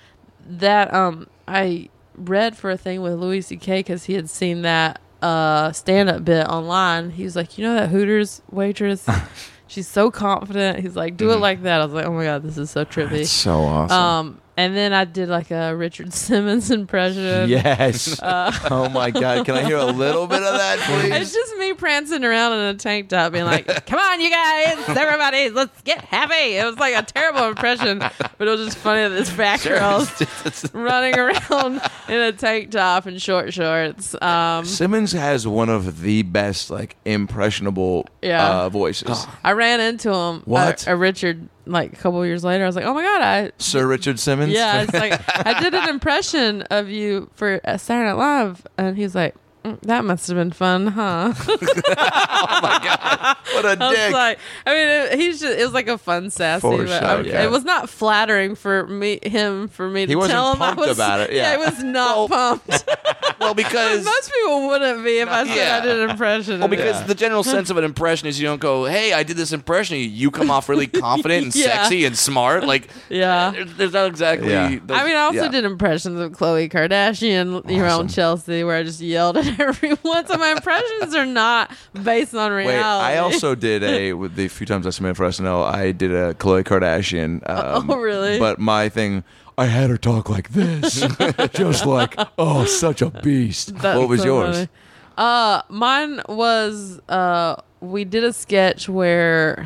I read for a thing with Louis C.K. because he had seen that stand-up bit online. He was like, that Hooters waitress. She's so confident. He's like, do it like that. I was like, oh my god, this is so trippy. That's so awesome. And then I did like a Richard Simmons impression. Yes. Oh my God! Can I hear a little bit of that, please? It's just me prancing around in a tank top being like, come on, you guys, everybody, let's get happy. It was like a terrible impression, but it was just funny that this fat girl's running around in a tank top and short shorts. Simmons has one of the best, impressionable Yeah. voices. I ran into him, What? a Richard, like a couple years later. I was like, oh my God, Sir Richard Simmons? yeah, it's like, I did an impression of you for Saturday Night Live. And he's like, that must have been fun, huh? What What a I was dick. like, I mean, it was like a fun sassy, For but sure, yeah. it was not flattering for me to He tell wasn't him pumped I was about it, yeah. it was not pumped. Well, because Most people wouldn't be if I said Yeah. I did an impression. Well, of because it. the general sense of an impression is you don't go, "Hey, I did this impression." You come off really confident and Yeah. sexy and smart. Like, Yeah. there's not exactly. Yeah. I mean, I also yeah. did impressions of Khloe Kardashian, your own Chelsea, where I just yelled at everyone. So my impressions are not based on reality. Wait, I also did with the few times I submitted for SNL, I did a Khloe Kardashian. Oh, really? But my thing, I had her talk like this, just like, oh, such a beast. That's What was so yours? funny. Mine was we did a sketch where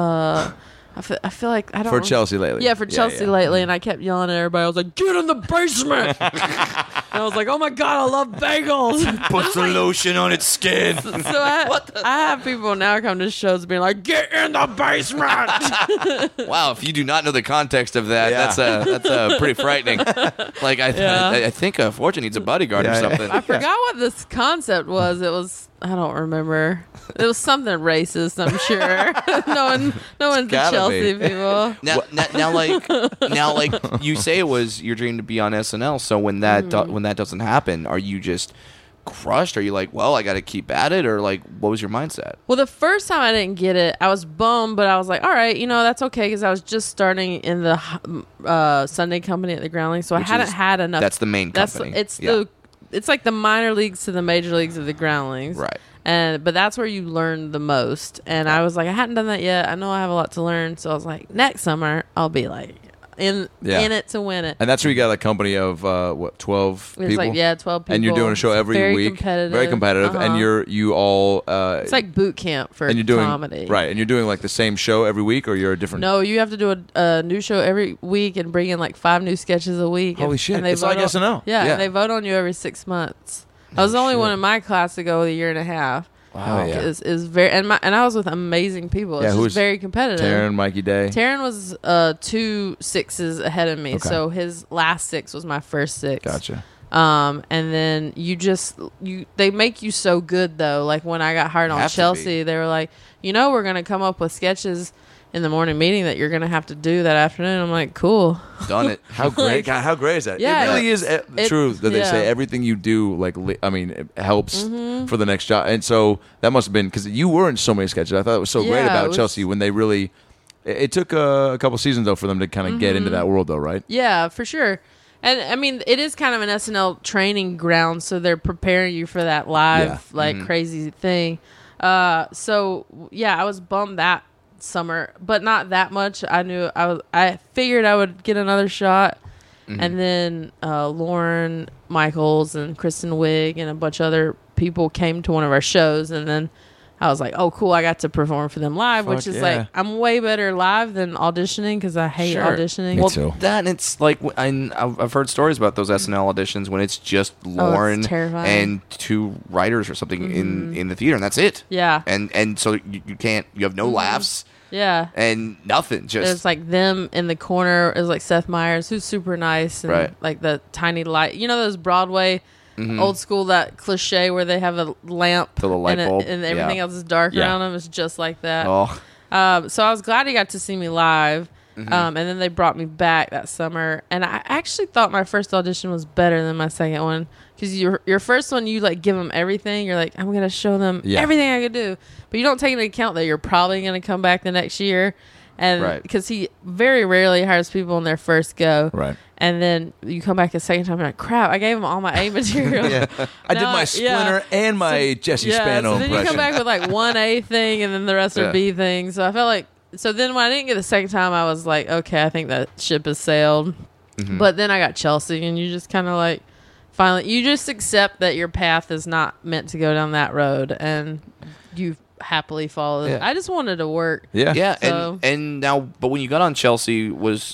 I feel like I don't For remember- Chelsea lately. Yeah, for Chelsea yeah. lately, and I kept yelling at everybody. I was like, "Get in the basement!" and I was like, "Oh my god, I love bagels." Put some lotion on its skin. So I have people now come to shows being like, "Get in the basement." Wow, if you do not know the context of that, Yeah. that's pretty frightening. Like Yeah. I think Fortune needs a bodyguard Yeah, or yeah. something. I forgot what this concept was. It was I don't remember. It was something racist, I'm sure. no one's the gotta Chelsea be. people. Now, like you say, it was your dream to be on SNL. So when that when that doesn't happen, are you just crushed? Are you like, well, I got to keep at it, or like, what was your mindset? Well, the first time I didn't get it, I was bummed, but I was like, all right, that's okay, because I was just starting in the Sunday company at the Groundlings, so I hadn't had enough. That's the main company. It's like the minor leagues to the major leagues of the Groundlings. Right. But that's where you learn the most. And I was like, I hadn't done that yet. I know I have a lot to learn. So I was like, next summer I'll be like in it to win it. And that's where you got a company of 12 It's people? like 12 people. And you're doing a show every Very week. Competitive. Very competitive. Uh-huh. And you all It's like boot camp for and you're doing comedy. right, and you're doing like the same show every week, or you're a different. No, you have to do a new show every week and bring in like 5 new sketches a week. Holy and, shit. and they It's like vote on- SNL. Yeah, Yeah. and they vote on you every 6 months. I was the only one in my class to go with a year and a half. Wow. Yeah. Is very and I was with amazing people. Yeah, It's who just was very competitive. Taryn, Mikey Day. Taryn was 2 6s ahead of me, Okay. so his last 6 was my first 6. Gotcha. And then they make you so good though. Like when I got hired on Have to Chelsea, they were like, we're gonna come up with sketches in the morning meeting that you're gonna have to do that afternoon. I'm like, cool. Done it. How great! God, how great is that? Yeah. It really is true that they yeah. say everything you do, it helps for the next job. And so that must have been because you were in so many sketches. I thought it was so great Yeah, about it was- Chelsea when they really. It took a couple seasons though for them to kind of get into that world though, right? Yeah, for sure. And I mean, it is kind of an SNL training ground, so they're preparing you for that live, crazy thing. So yeah, I was bummed that summer, but not that much. I figured I would get another shot, and then Lauren Michaels and Kristen Wiig and a bunch of other people came to one of our shows, and then I was like, oh, cool, I got to perform for them live, Fuck which is yeah. like, I'm way better live than auditioning because I hate Sure. auditioning. Me Well, too. that and it's like I've heard stories about those SNL auditions when it's just Lauren terrifying. and 2 writers or something in the theater, and that's it. Yeah. And so you have no laughs Yeah. and nothing. Just It's like them in the corner. It was like Seth Meyers, who's super nice, and Right. like the tiny light. Those Broadway old school, that cliche where they have a lamp The little light and, bulb. and everything Yeah. else is dark Yeah. around them. It's just like that. oh, So I was glad he got to see me live. And then they brought me back that summer, and I actually thought my first audition was better than my second one, because your first one, you like give them everything. You're like, I'm gonna show them everything I could do, but you don't take into account that you're probably gonna come back the next year, and Right. because he very rarely hires people on their first go, Right. And then you come back a second time, you're like, crap, I gave him all my A material. I did No, my yeah. Splinter and my Jesse Spano so then you impression. come back with like one A thing, and then the rest Yeah. are B things. So I felt like, so then when I didn't get the second time, I was like, okay, I think that ship has sailed. But then I got Chelsea, and you just kind of like, finally, you just accept that your path is not meant to go down that road, and you happily follow it. Yeah. I just wanted to work. Yeah. yeah. So- And now, but when you got on Chelsea,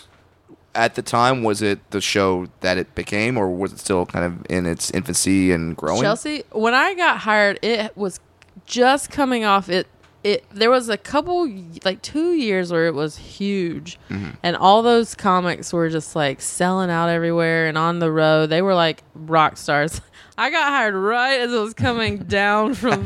at the time, was it the show that it became, or was it still kind of in its infancy and growing? Chelsea, when I got hired, it was just coming off there was a couple, like 2 years where it was huge, and all those comics were just like selling out everywhere and on the road. They were like rock stars. I got hired right as it was coming down from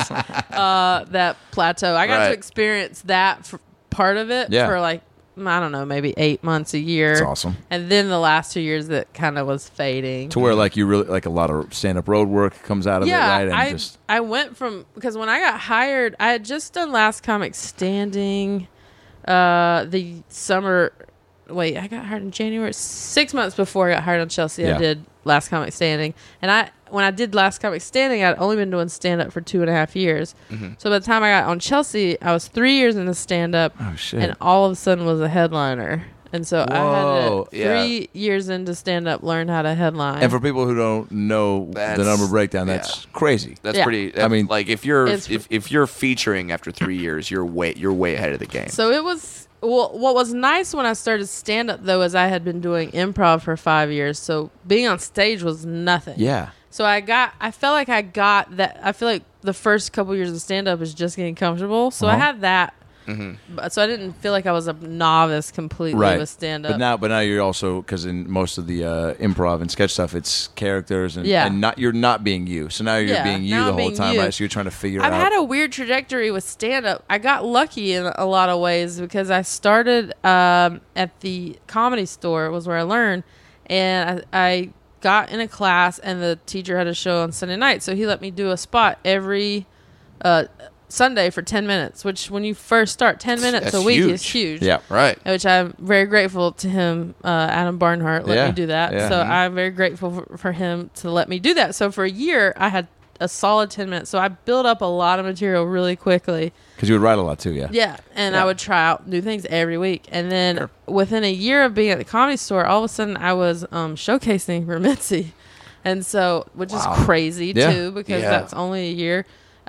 that plateau. I got to experience that part of it for like, I don't know, maybe 8 months, a year. That's awesome. And then the last 2 years that kind of was fading. To where like you really like a lot of stand-up road work comes out of it, right? And I went from, because when I got hired, I had just done Last Comic Standing the summer. Wait, I got hired in January. 6 months before I got hired on Chelsea, I did Last Comic Standing. And when I did Last Comic Standing, I'd only been doing stand-up for 2.5 years. So by the time I got on Chelsea, I was 3 years into stand-up. Oh, shit. And all of a sudden was a headliner. And so I had to, Yeah. 3 years into stand-up, learn how to headline. And for people who don't know the number breakdown, that's crazy. That's pretty. I mean, like if you're It's- if you're featuring after 3 years, you're way ahead of the game. So it was. Well, what was nice when I started stand-up, though, is I had been doing improv for 5 years. So being on stage was nothing. Yeah. So I felt like I got that. I feel like the first couple years of stand-up is just getting comfortable. So I had that. But, so I didn't feel like I was a novice completely with stand-up. But now you're also, because in most of the improv and sketch stuff, it's characters and not you're not being you. So now you're being you the whole time, right? So you're trying to figure I've out. had a weird trajectory with stand-up. I got lucky in a lot of ways because I started at the Comedy Store, was where I learned, and I got in a class, and the teacher had a show on Sunday night, so he let me do a spot every Sunday for 10 minutes, which when you first start, 10 minutes That's a week huge. is huge. Yeah. Right. Which I'm very grateful to him, Adam Barnhart, let me do that. Yeah. So I'm very grateful for him to let me do that. So for a year, I had a solid 10 minutes. So I built up a lot of material really quickly. Because you would write a lot too, yeah. Yeah. And I would try out new things every week. And then within a year of being at the Comedy Store, all of a sudden I was showcasing Ramitzi. And so, which is crazy too, because that's only a year.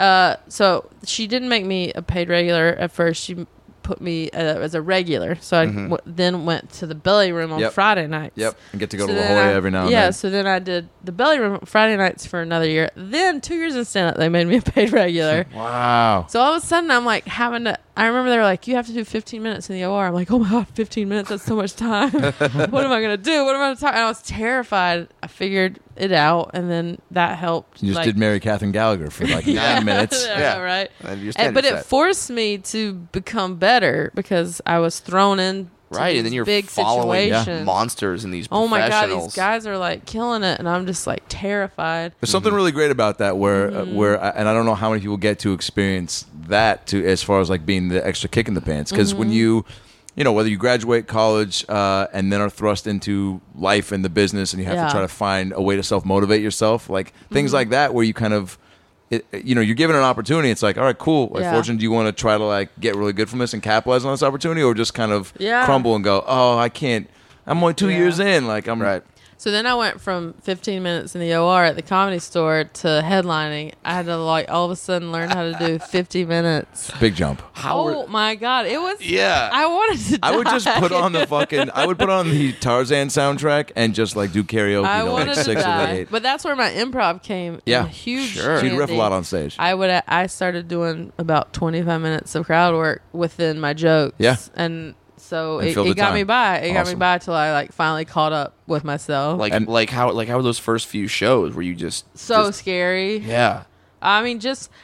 So she didn't make me a paid regular at first. She put me as a regular. So I then went to the Belly Room on Friday nights. Yep. And get to go So to La then Jolla every now and yeah, then. so then I did the Belly Room Friday nights for another year. Then 2 years in stand-up, they made me a paid regular. Wow. So all of a sudden, I'm like having to. I remember they were like, "You have to do 15 minutes in the OR." I'm like, "Oh my god, 15 minutes? That's so much time. What am I gonna do? What am I gonna talk?" And I was terrified. I figured it out, and then that helped. You just did Mary Catherine Gallagher for like 9 minutes. Yeah, right. And your But it set. forced me to become better because I was thrown in. Right, and then you're big following situations. monsters in these Oh my god, professionals. these guys are like killing it, and I'm just like terrified. There's something really great about that where and I don't know how many people get to experience that to as far as like being the extra kick in the pants, because when you know, whether you graduate college and then are thrust into life and the business, and you have to try to find a way to self-motivate yourself, like things like that where you kind of you're given an opportunity. It's like, all right, cool. Like, Fortune, do you want to try to like get really good from this and capitalize on this opportunity, or just kind of crumble and go, oh, I can't. I'm only 2 years in. Like I'm Right. So then I went from 15 minutes in the OR at the Comedy Store to headlining. I had to like all of a sudden learn how to do 50 minutes. Big jump. My god, it was. Yeah. I wanted to. I would die. just put on I would put on the Tarzan soundtrack and just like do karaoke I to like wanted to 6 or die. 8. But that's where my improv came. Yeah. in huge. Sure. So you'd riff a handy. lot on stage. I started doing about 25 minutes of crowd work within my jokes. Yeah. And so And it filled the got me time. by. It got me Awesome. by till I like finally caught up with myself. Like how were those first few shows where you just so scary. yeah. I mean,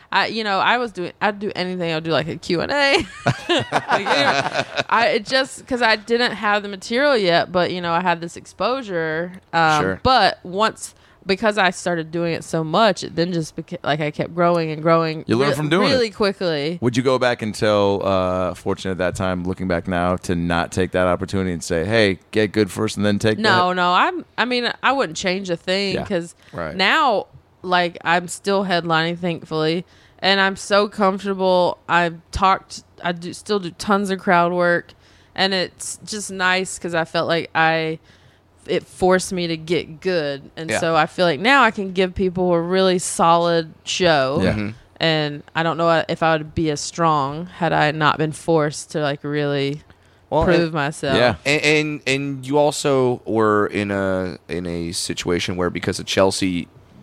I'd do anything. I'd do like a Q&A. Because I didn't have the material yet, but I had this exposure. Sure. But because I started doing it so much, it then just became like I kept growing and growing. You learn from doing it. really quickly. Would you go back and tell Fortune at that time, looking back now, to not take that opportunity and say, hey, get good first and then take No, that? I mean, I wouldn't change a thing Yeah. because Right. now, like, I'm still headlining, thankfully, and I'm so comfortable. Still do tons of crowd work, and it's just nice because I felt like it forced me to get good, and so I feel like now I can give people a really solid show. Yeah. Mm-hmm. And I don't know if I would be as strong had I not been forced to like really prove myself. Yeah. And you also were in a situation where, because of Chelsea,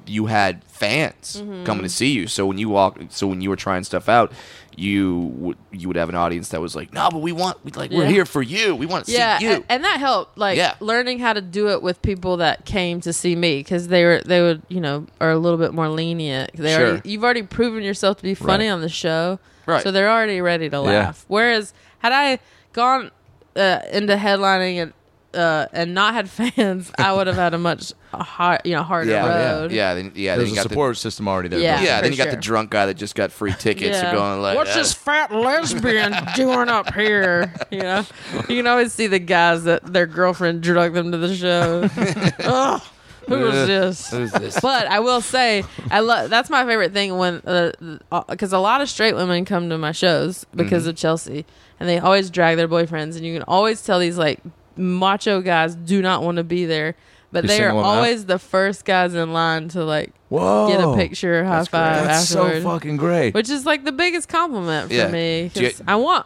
you had fans Mm-hmm. coming to see you. So when you were trying stuff out, you would have an audience that was like, no, but we're Yeah. here for you. We want to Yeah, see you. and that helped. Like Yeah. learning how to do it with people that came to see me because they would are a little bit more lenient. Sure. You've already proven yourself to be funny on the show, Right. so they're already ready to laugh. Whereas had I gone into headlining and not had fans, I would have had a much harder road. Yeah, then you There's a got support system already there. Yeah. yeah, for then you got sure. the drunk guy that just got free tickets. Yeah. So going like, What's this fat lesbian doing up here? You can always see the guys that their girlfriend drug them to the show. Ugh, who is this? Who's this? But I will say, that's my favorite thing when because a lot of straight women come to my shows because of Chelsea, and they always drag their boyfriends, and you can always tell these like macho guys do not want to be there, but You they are single them out? always the first guys in line to like Whoa. get a picture, high five That's afterward. so fucking great. Which is like the biggest compliment for Yeah. me. Do you- 'Cause I want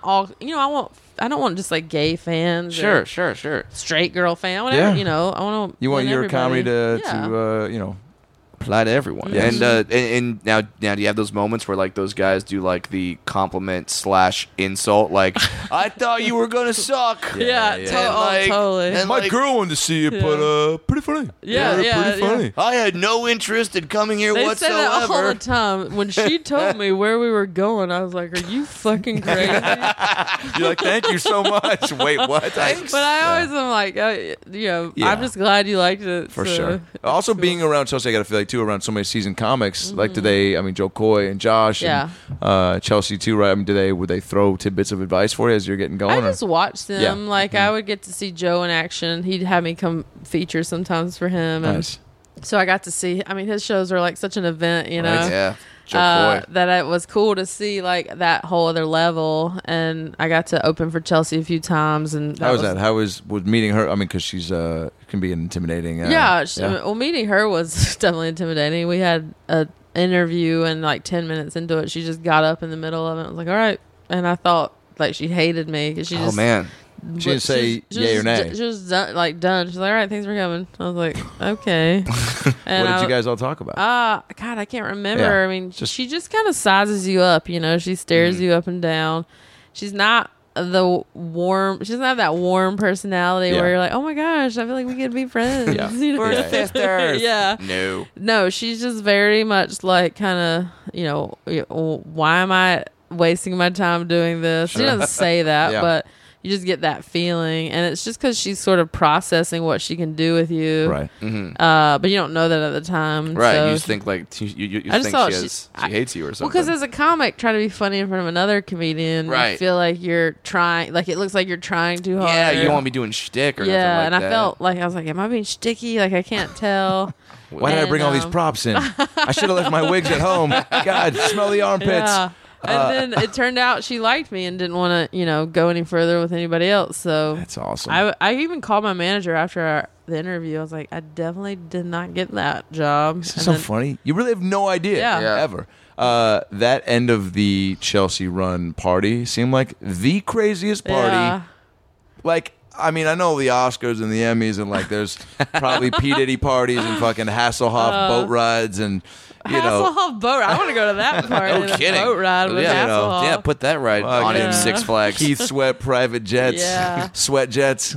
I don't want just like gay fans. Sure, or sure. straight girl fan, whatever. Yeah. I want to. You want your comedy to Yeah. Apply to everyone. Yes. And now do you have those moments where like those guys do like the compliment / insult, like I thought you were gonna suck. Yeah, yeah. totally. and My like, girl wanted to see you, but pretty funny. Yeah, You're yeah, pretty yeah. funny. I had no interest in coming here They say whatsoever. that all the time. When she told me where we were going, I was like, "Are you fucking crazy?" You're like, thank you so much. Wait, what? Thanks. But I always am like, Yeah. I'm just glad you liked it. For so sure. it's Also, cool. being around Chelsea, I got to feel like too around so many seasoned comics. Like, do they? I mean, Joe Coy and Josh, Yeah. and Chelsea too, right? I mean, would they throw tidbits of advice for you as you're getting going? I or- just watched them. Yeah. Like I would get to see Joe in action. He'd have me come feature sometimes for him, and Nice. so I got to see. I mean, his shows are like such an event, you know. Right. Yeah, Joe Coy. That it was cool to see like that whole other level, and I got to open for Chelsea a few times. And How was that? How was meeting her? I mean, because she's can be intimidating. Well, meeting her was definitely intimidating. We had a interview, and like 10 minutes into it, she just got up in the middle of it. I was like, "All right," and I thought like she hated me because she Oh just man. She didn't say yay or nay. She was done. She's like, "All right, thanks for coming." I was like, "Okay." And What did you guys all talk about? God, I can't remember. Yeah, I mean, just- she just kind of sizes you up, you know. She stares you up and down. She's not the warm. She doesn't have that warm personality Yeah. where you're like, "Oh my gosh, I feel like we could be friends." Yeah. You know? We're Yeah. sisters. Yeah. No, she's just very much like kind of, why am I wasting my time doing this? She doesn't say that, Yeah. but you just get that feeling, and it's just because she's sort of processing what she can do with you, Right. but you don't know that at the time, Right. so You just think like you I just think thought she hates you or well, something. because as a comic, trying to be funny in front of another comedian, I Right. feel like you're trying, like it looks like you're trying too hard. yeah, you don't want to be doing shtick or nothing Yeah, like and that. I felt like I was like, am I being sticky? Like I can't tell. Why did I bring all these And, props in? I should have left my wigs at home. God, smell the armpits. Yeah. And then it turned out she liked me and didn't want to, go any further with anybody else. So That's awesome. I even called my manager after the interview. I was like, I definitely did not get that job. This is And so then- funny. You really have no idea Yeah. Yeah. ever. That end of the Chelsea run party seemed like the craziest party. Yeah. Like, I mean, I know the Oscars and the Emmys, and like, there's probably P Diddy parties and fucking Hasselhoff boat rides, and Hasselhoff boat ride. I want to go to that party. No the kidding. Boat ride with Yeah, Hasselhoff. Yeah, put that right on yeah. in Six Flags. Keith Sweat private jets, Yeah. sweat jets.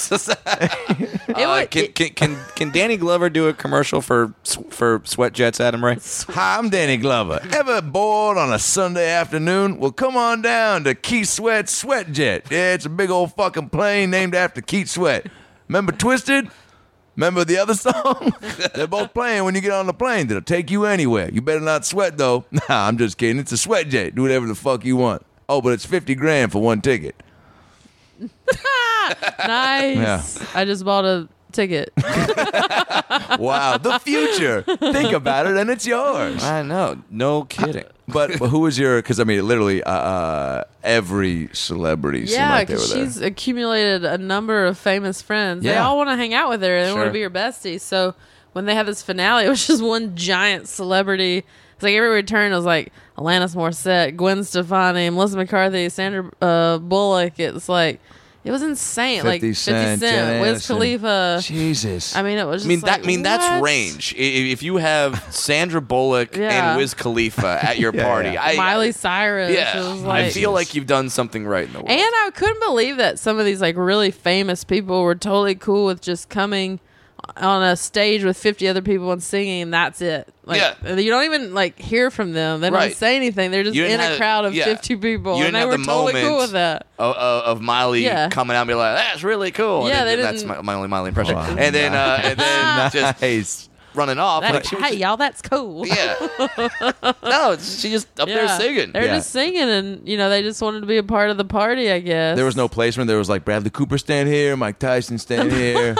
Can Danny Glover do a commercial for Sweat Jets, Adam Ray? Hi, I'm Danny Glover. Ever bored on a Sunday afternoon? Well, come on down to Keith Sweat's Sweat Jet. Yeah, it's a big old fucking plane named after Keith Sweat. Remember Twisted? Remember the other song? They're both playing when you get on the plane. That'll take you anywhere. You better not sweat, though. Nah, I'm just kidding. It's a Sweat Jet. Do whatever the fuck you want. Oh, but it's $50,000 for one ticket. Nice. Yeah. I just bought a ticket. Wow, the future. Think about it, and it's yours. I know. No kidding. But who was your? Because I mean, literally every celebrity seemed Yeah, like they were because there. she's accumulated a number of famous friends. They Yeah. all want to hang out with her. They want Sure. to be her bestie. So when they had this finale, it was just one giant celebrity. It's like every return it was like Alanis Morissette, Gwen Stefani, Melissa McCarthy, Sandra Bullock. It's like It was insane. 50 like 50 Cent, Jen Wiz Aniston. Khalifa. Jesus. I mean, it was just That's what? range. If you have Sandra Bullock Yeah. and Wiz Khalifa at your party, yeah. Miley Cyrus. Yeah, It was I like, feel like you've done something right in the world. and I couldn't believe that some of these like really famous people were totally cool with just coming on a stage with 50 other people and singing, and that's it. Like, Yeah. you don't even like hear from them. They don't Right. say anything. They're just You didn't in a have- crowd of yeah. 50 people, You and didn't they have were the totally cool moment with that. of Miley Yeah. coming out and be like, "That's really cool." Yeah, and they that's didn't- my only Miley impression. Wow. And then just Nice. running off. That- Like, she was hey, y'all, that's cool. yeah. No, she just up there singing. They're Yeah. just singing, and they just wanted to be a part of the party, I guess. There was no placement. There was like Bradley Cooper stand here, Mike Tyson stand here.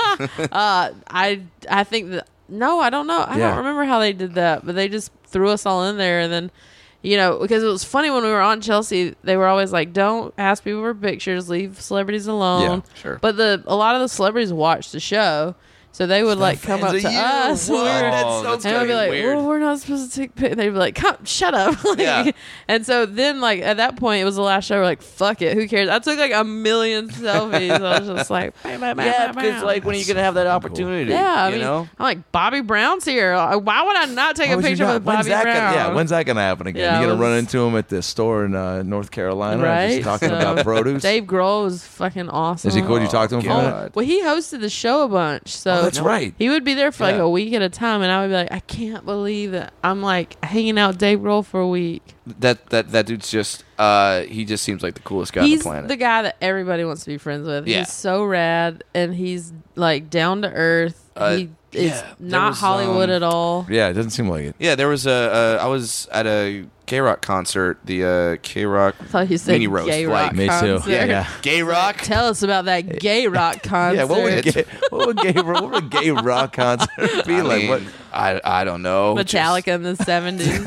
I think that no, I don't know. I Yeah. don't remember how they did that, but they just threw us all in there, and then because it was funny when we were on Chelsea, they were always like, "Don't ask people for pictures, leave celebrities alone." Yeah, sure. But a lot of the celebrities watched the show. So they would like come fans up of to you. us. What? and we were- That's so and fucking I'd be like, weird. "Well, we're not supposed to take pictures." They'd be like, "Come, shut up!" Like, Yeah. And so then, like at that point, it was the last show. We're like, "Fuck it, who cares?" I took like 1,000,000 selfies. I was just like, "Bam, bam, bam, Yeah, bam, because bam." like when are you gonna have that opportunity? Yeah, I you mean, know. I'm like, Bobby Brown's here. Why would I not take Why a would you picture not? with When's Bobby that Brown? gonna, when's that gonna happen again? Yeah, You're it gonna run was- into him at the store in North Carolina, right? just talking So, about produce. Dave Grohl was fucking awesome. Is he cool? Did you talk to him? God. for a Oh, minute? well, he hosted the show a bunch, so Oh, that's right. he would be there for like Yeah. a week at a time, and I would be like, I can't believe that I'm like hanging out with Dave Grohl for a week. That dude's just he just seems like the coolest guy He's on the planet. the guy that everybody wants to be friends with. Yeah. He's so rad, and he's like down to earth. He is yeah, there not was, Hollywood at all. Yeah, it doesn't seem like it. Yeah, there was I was at a K-Rock concert, the K-Rock I thought you said mini roast. gay like, rock Me too. concert. Yeah. Gay rock. Tell us about that gay rock concert. Yeah, what would It's- a gay rock concert be I like? mean, What? I don't know. Metallica in the 70s.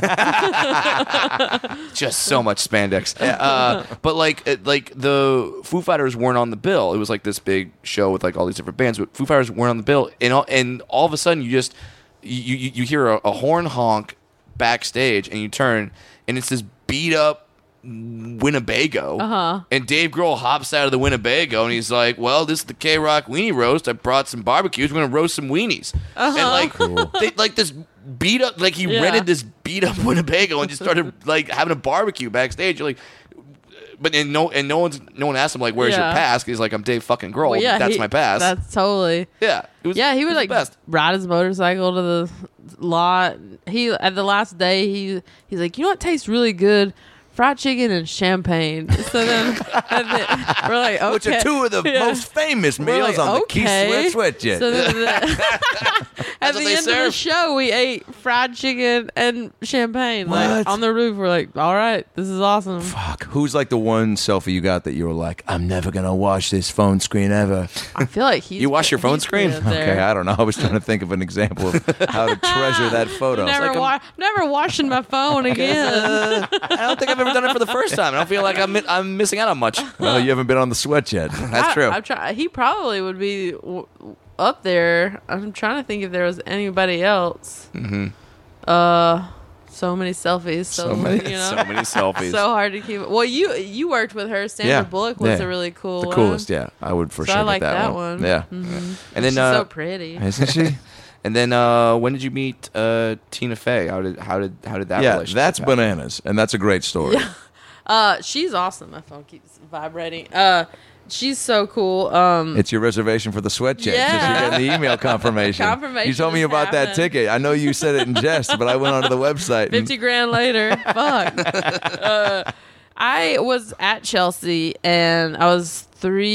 Just so much spandex. But like the Foo Fighters weren't on the bill. It was like this big show with like all these different bands, but Foo Fighters weren't on the bill. And all of a sudden you just you hear a horn honk backstage, and you turn, and it's this beat up Winnebago. And Dave Grohl hops out of the Winnebago, and he's like, "Well, this is the K-Rock weenie roast. I brought some barbecues. We're gonna roast some weenies." And like, they, like this beat up, like he Yeah. rented this beat up Winnebago and just started like having a barbecue backstage. You're like, but no one asked him like, "Where's your Yeah. pass?" He's like, "I'm Dave fucking Grohl. Well, yeah, that's my pass." That's totally. yeah, it was. Yeah, he it would was like the best. ride his motorcycle to the lot. He at the last day he's like, you know what tastes really good? Fried chicken and champagne. So then, we're like, okay. Which are two of the Yeah. most famous We're meals like, on the okay. Keith Sweat Jet. So then at what the they end of the serve. show, we ate fried chicken and champagne. Like What? on the roof, we're like, all right, this is awesome. Fuck. Who's like the one selfie you got that you were like, I'm never gonna wash this phone screen ever? I feel like he's You wash your phone he's screen? put it there. Okay, I don't know. I was trying to think of an example of how to treasure that photo. Never washing my phone again. I don't think I've ever done it for the first time. I don't feel like I'm missing out on much. Well, you haven't been on the Sweat Jet. That's true. I've tried. He probably would be up there. I'm trying to think if there was anybody else. Mm-hmm. So many selfies. So many. so many selfies. So hard to keep. Well, you worked with her. Sandra Yeah. Bullock was Yeah. a really cool. The one. coolest, yeah. I would for So sure I like get that one. one. Yeah. and She's then so pretty. Isn't she? and then when did you meet Tina Fey? How did that Yeah, relationship that's happen? bananas, and that's a great story. She's awesome. My phone keeps vibrating. She's so cool. It's your reservation for the Sweat Jet. Yeah. Just you're getting the email confirmation. Confirmation You told me has about that happened. ticket. I know you said it in jest, but I went onto the website. and- 50 grand later. Fuck. I was at Chelsea, and I was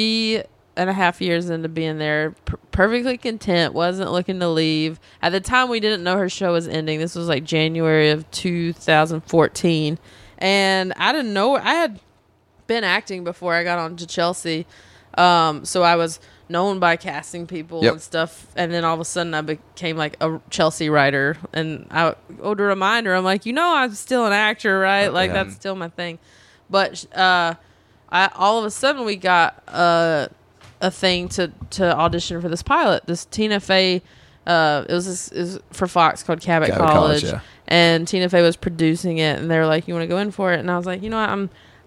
3.5 years into being there, perfectly content, wasn't looking to leave. At the time, we didn't know her show was ending. This was like January of 2014. And I didn't know, I had been acting before I got on to Chelsea. So I was known by casting people Yep. and stuff. And then all of a sudden I became like a Chelsea writer. And I would remind her, I'm like, I'm still an actor, right? Like yeah. that's still my thing. But all of a sudden we got a thing to audition for this pilot. This Tina Fey, it was for Fox called Cabot Cabot College. College, yeah. And Tina Fey was producing it, and they were like, "You want to go in for it?" And I was like, "You know what? I'm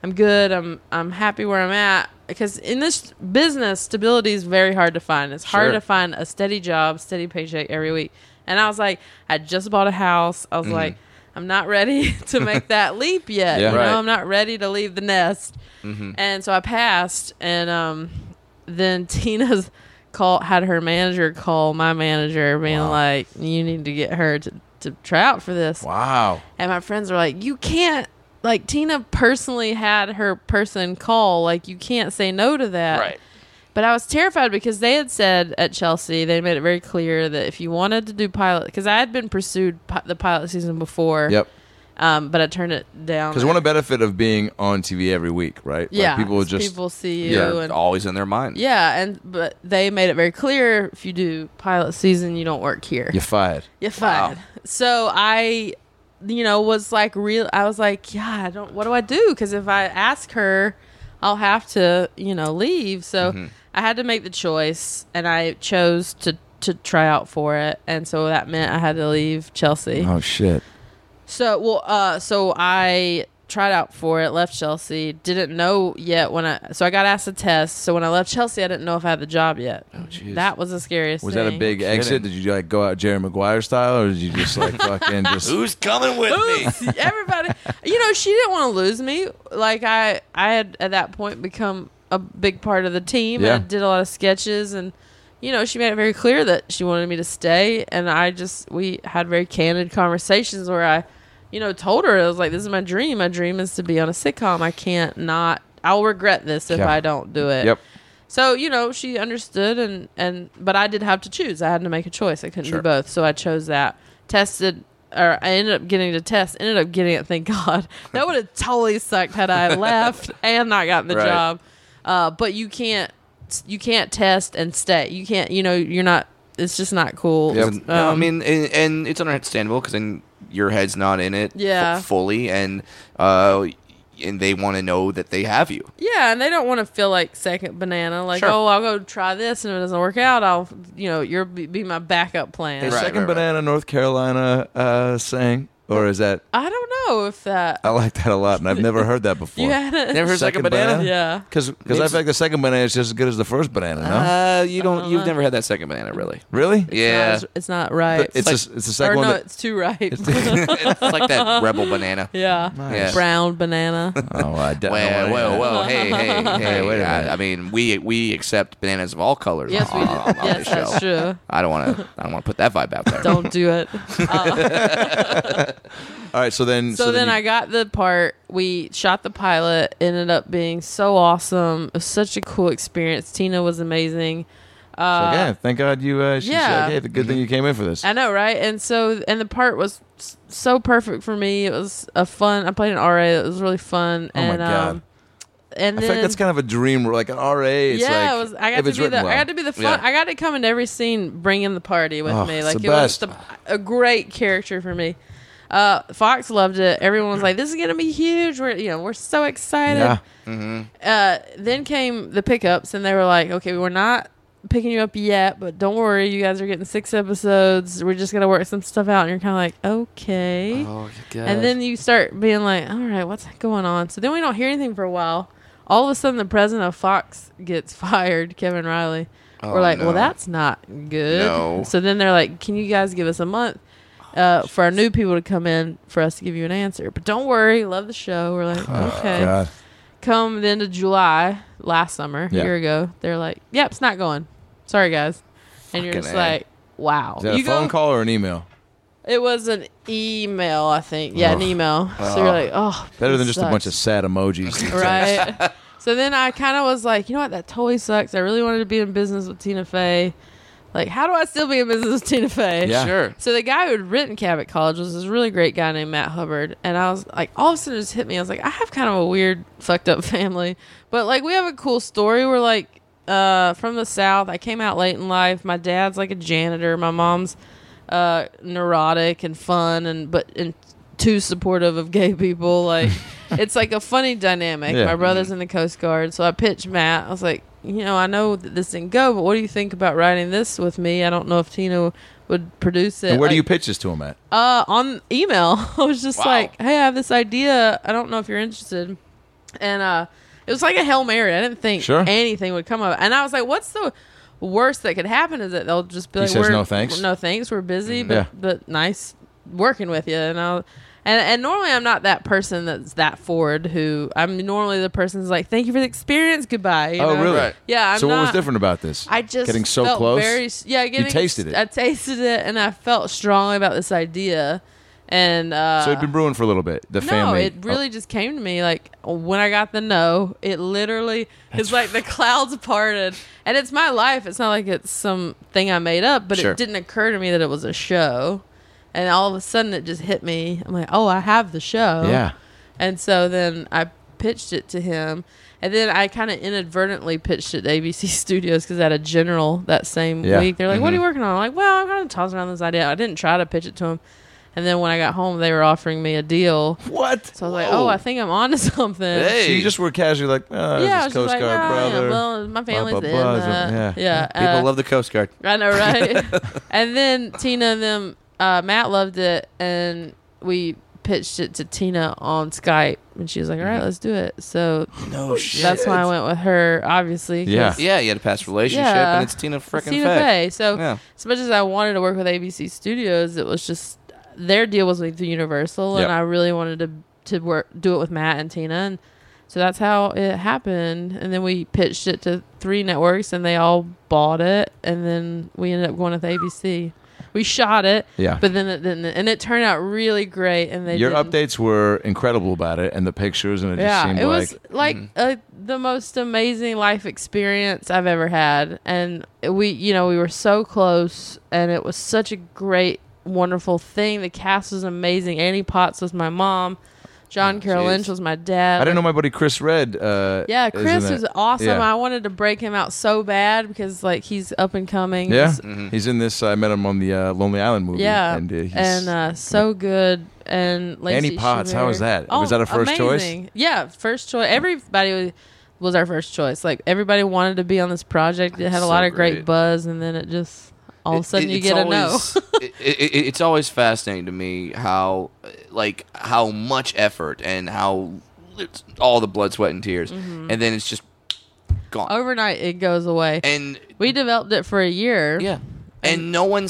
I'm good. I'm happy where I'm at. Because in this business, stability is very hard to find. It's hard to find a steady job, steady paycheck every week. And I was like, I just bought a house. I was like, I'm not ready to make that leap yet. Yeah. You know, Right. I'm not ready to leave the nest. And so I passed, and then Tina's had her manager call my manager, being like, you need to get her to try out for this. Wow. And my friends were like, you can't, like, Tina personally had her person call. Like, you can't say no to that. Right. But I was terrified because they had said at Chelsea, they made it very clear that if you wanted to do pilot, because I had been pursued the pilot season before. Yep. But I turned it down. Because one benefit of being on TV every week, right? Yeah. Like people just people see you. They're And, always in their mind. yeah. But they made it very clear if you do pilot season, you don't work here. you're fired. You're fired. So I, was like I was like, yeah, what do I do? Because if I ask her, I'll have to, leave. So I had to make the choice, and I chose to try out for it. And so that meant I had to leave Chelsea. Oh shit. So, so I tried out for it, left Chelsea, didn't know yet so I got asked to test. So when I left Chelsea, I didn't know if I had the job yet. Oh, jeez. That was the scariest Was thing. that a big No exit? kidding. Did you like go out Jerry Maguire style, or did you just like fucking just? Who's coming with me? Everybody, she didn't want to lose me. Like I had at that point become a big part of the team. Yeah. I did a lot of sketches, and she made it very clear that she wanted me to stay. And we had very candid conversations where I, told her, I was like, this is my dream. My dream is to be on a sitcom. I can't not. I'll regret this if Yeah. I don't do it. Yep. So, she understood, but I did have to choose. I had to make a choice. I couldn't do both. So I chose that. I ended up getting to test, ended up getting it, thank God. That would have totally sucked had I left and not gotten the Right. job. But you can't test and stay. You can't, you're not, it's just not cool. Yep. No, I mean, and it's understandable because then your head's not in it Yeah. fully, and they want to know that they have you. Yeah, and they don't want to feel like second banana. Like, Sure. I'll go try this, and if it doesn't work out, I'll, you'll be my backup plan. Is Right, Second right, right. Banana North Carolina saying, or is that? I don't know if that. I like that a lot, and I've never heard that before. You had it. Never heard Second second banana? banana? Yeah. Because I feel like the second banana is just as good as the first banana. No, You don't. You've never had that second banana, really? really? Yeah, It's not right. It's like- it's the second or one. no, that- it's too right. it's like that rebel banana. Yeah. Nice. Brown banana. oh, I don't Well, know. whoa, hey, wait a minute. I mean, we accept bananas of all colors. Yes, we on, do. on Yes, this that's show. true. I don't want to put that vibe out there. Don't do it. All right, so then. So then you- I got the part. We shot the pilot. Ended up being so awesome. It was such a cool experience. Tina was amazing. So, yeah, thank God you. She's yeah. like, hey, the good thing you came in for this. I know, right? And the part was so perfect for me. It was a fun. I played an RA. It was really fun. Oh, my and, God. And I then feel like that's kind of a dream, like an RA. It's yeah, like, it was. I got if to it's be the. written well. I got to be the fun. Yeah. I got to come in every scene, bringing the party with Oh, me. it's Like the it was best. a great character for me. Fox loved it. Everyone was like, "This is gonna be huge." We're so excited. Yeah. Then came the pickups, and they were like, "Okay, we're not picking you up yet, but don't worry, you guys are getting 6 episodes. We're just gonna work some stuff out." And you're kind of like, "Okay." Oh, God. And then you start being like, all right, what's going on? So then we don't hear anything for a while. All of a sudden, the president of Fox gets fired, Kevin Riley. We're like, no. well, that's not good. No. So then they're like, can you guys give us a month for our new people to come in for us to give you an answer? But don't worry, love the show. We're like, okay. God. Come the end of July, last summer, Yeah. a year ago, they're like, yep, it's not going. Sorry, guys. And you're Fucking just A. like, wow. Is that a You phone go- call or an email? It was an email, I think. Yeah, an Ugh. emo. So you're like, oh, Better this than just a bunch of sucks. sad emojis. Right. So then I kind of was like, you know what? That totally sucks. I really wanted to be in business with Tina Fey. Like, how do I still be in business with Tina Fey? Yeah. Sure. So the guy who had written Cabot College was this really great guy named Matt Hubbard. And I was like, all of a sudden it just hit me. I was like, I have kind of a weird, fucked up family. But like, we have a cool story. We're like, from the South. I came out late in life. My dad's like a janitor. My mom's neurotic and fun and too supportive of gay people. Like, it's like a funny dynamic. Yeah. My brother's in the Coast Guard. So I pitched Matt. I was like, I know that this didn't go, but what do you think about writing this with me? I don't know if Tina would produce it. And where do Like, you pitch this to him at? on email. I was just Wow. like, hey, I have this idea. I don't know if you're interested. And it was like a Hail Mary. I didn't think Sure. anything would come of it. And I was like, what's the worst that could happen? Is that they'll just be He like, says, "No, thanks." No thanks. We're busy, but Yeah. but nice working with you." And normally I'm not that person that's that forward. Who I'm normally the person who's like, "Thank you for the experience. Goodbye." You Oh, know? really? Right. Yeah. I'm So what was not- different about this? I just getting so felt close. Getting, tasted it. I tasted it, and I felt strongly about this idea. And So it'd been brewing for a little bit. The no, family. it really just came to me like when I got the no. It literally is like the clouds parted, and it's my life. It's not like it's some thing I made up, but Sure. it didn't occur to me that it was a show. And all of a sudden, it just hit me. I'm like, oh, I have the show. Yeah. And so then I pitched it to him. And then I kind of inadvertently pitched it to ABC Studios because at a general that same Yeah. week, they're like, what are you working on? I'm like, well, I'm kind of tossing around this idea. I didn't try to pitch it to him. And then when I got home, they were offering me a deal. What? So I was like, oh, I think I'm on to something. Hey. So you just were casually like, oh, Yeah, I this was is just Coast like, Guard oh, brother. yeah, well, my family's blah, blah, in blah. that. Yeah. Yeah. People love the Coast Guard. I know, right? And then Tina and them, Matt loved it, and we pitched it to Tina on Skype, and she was like, all right, let's do it. So No shit. that's why I went with her, obviously. 'cause Yeah. Yeah, you had a past relationship, Yeah. and it's Tina frickin' Tina Fey. Fey. So Yeah. as much as I wanted to work with ABC Studios, it was just their deal was with Universal, Yep. and I really wanted to do it with Matt and Tina, and so that's how it happened. And then we pitched it to 3 networks, and they all bought it, and then we ended up going with ABC. We shot it, Yeah. but then it didn't, and it turned out really great. And they Your didn't- updates were incredible about it, and the pictures, and it just yeah, seemed it like was like the most amazing life experience I've ever had, and we were so close, and it was such a great, wonderful thing. The cast was amazing. Annie Potts was my mom. John Carroll jeez. Lynch was my dad. I didn't know my buddy Chris Red. Yeah, Chris is in was it. awesome. Yeah. I wanted to break him out so bad because like he's up and coming. Yeah, He's- he's in this. I met him on the Lonely Island movie. yeah, and he's so good. And Lacey Annie Potts, how was that? Was that a first choice? amazing. Yeah, first choice. Everybody was our first choice. Like everybody wanted to be on this project. It had a So lot of great great. buzz, and then it just all of a sudden you It's get a no. always- it's always fascinating to me how much effort and how it's all the blood, sweat, and tears, Mm-hmm. and then it's just gone. Overnight, it goes away. And We developed it for a year. yeah, and no one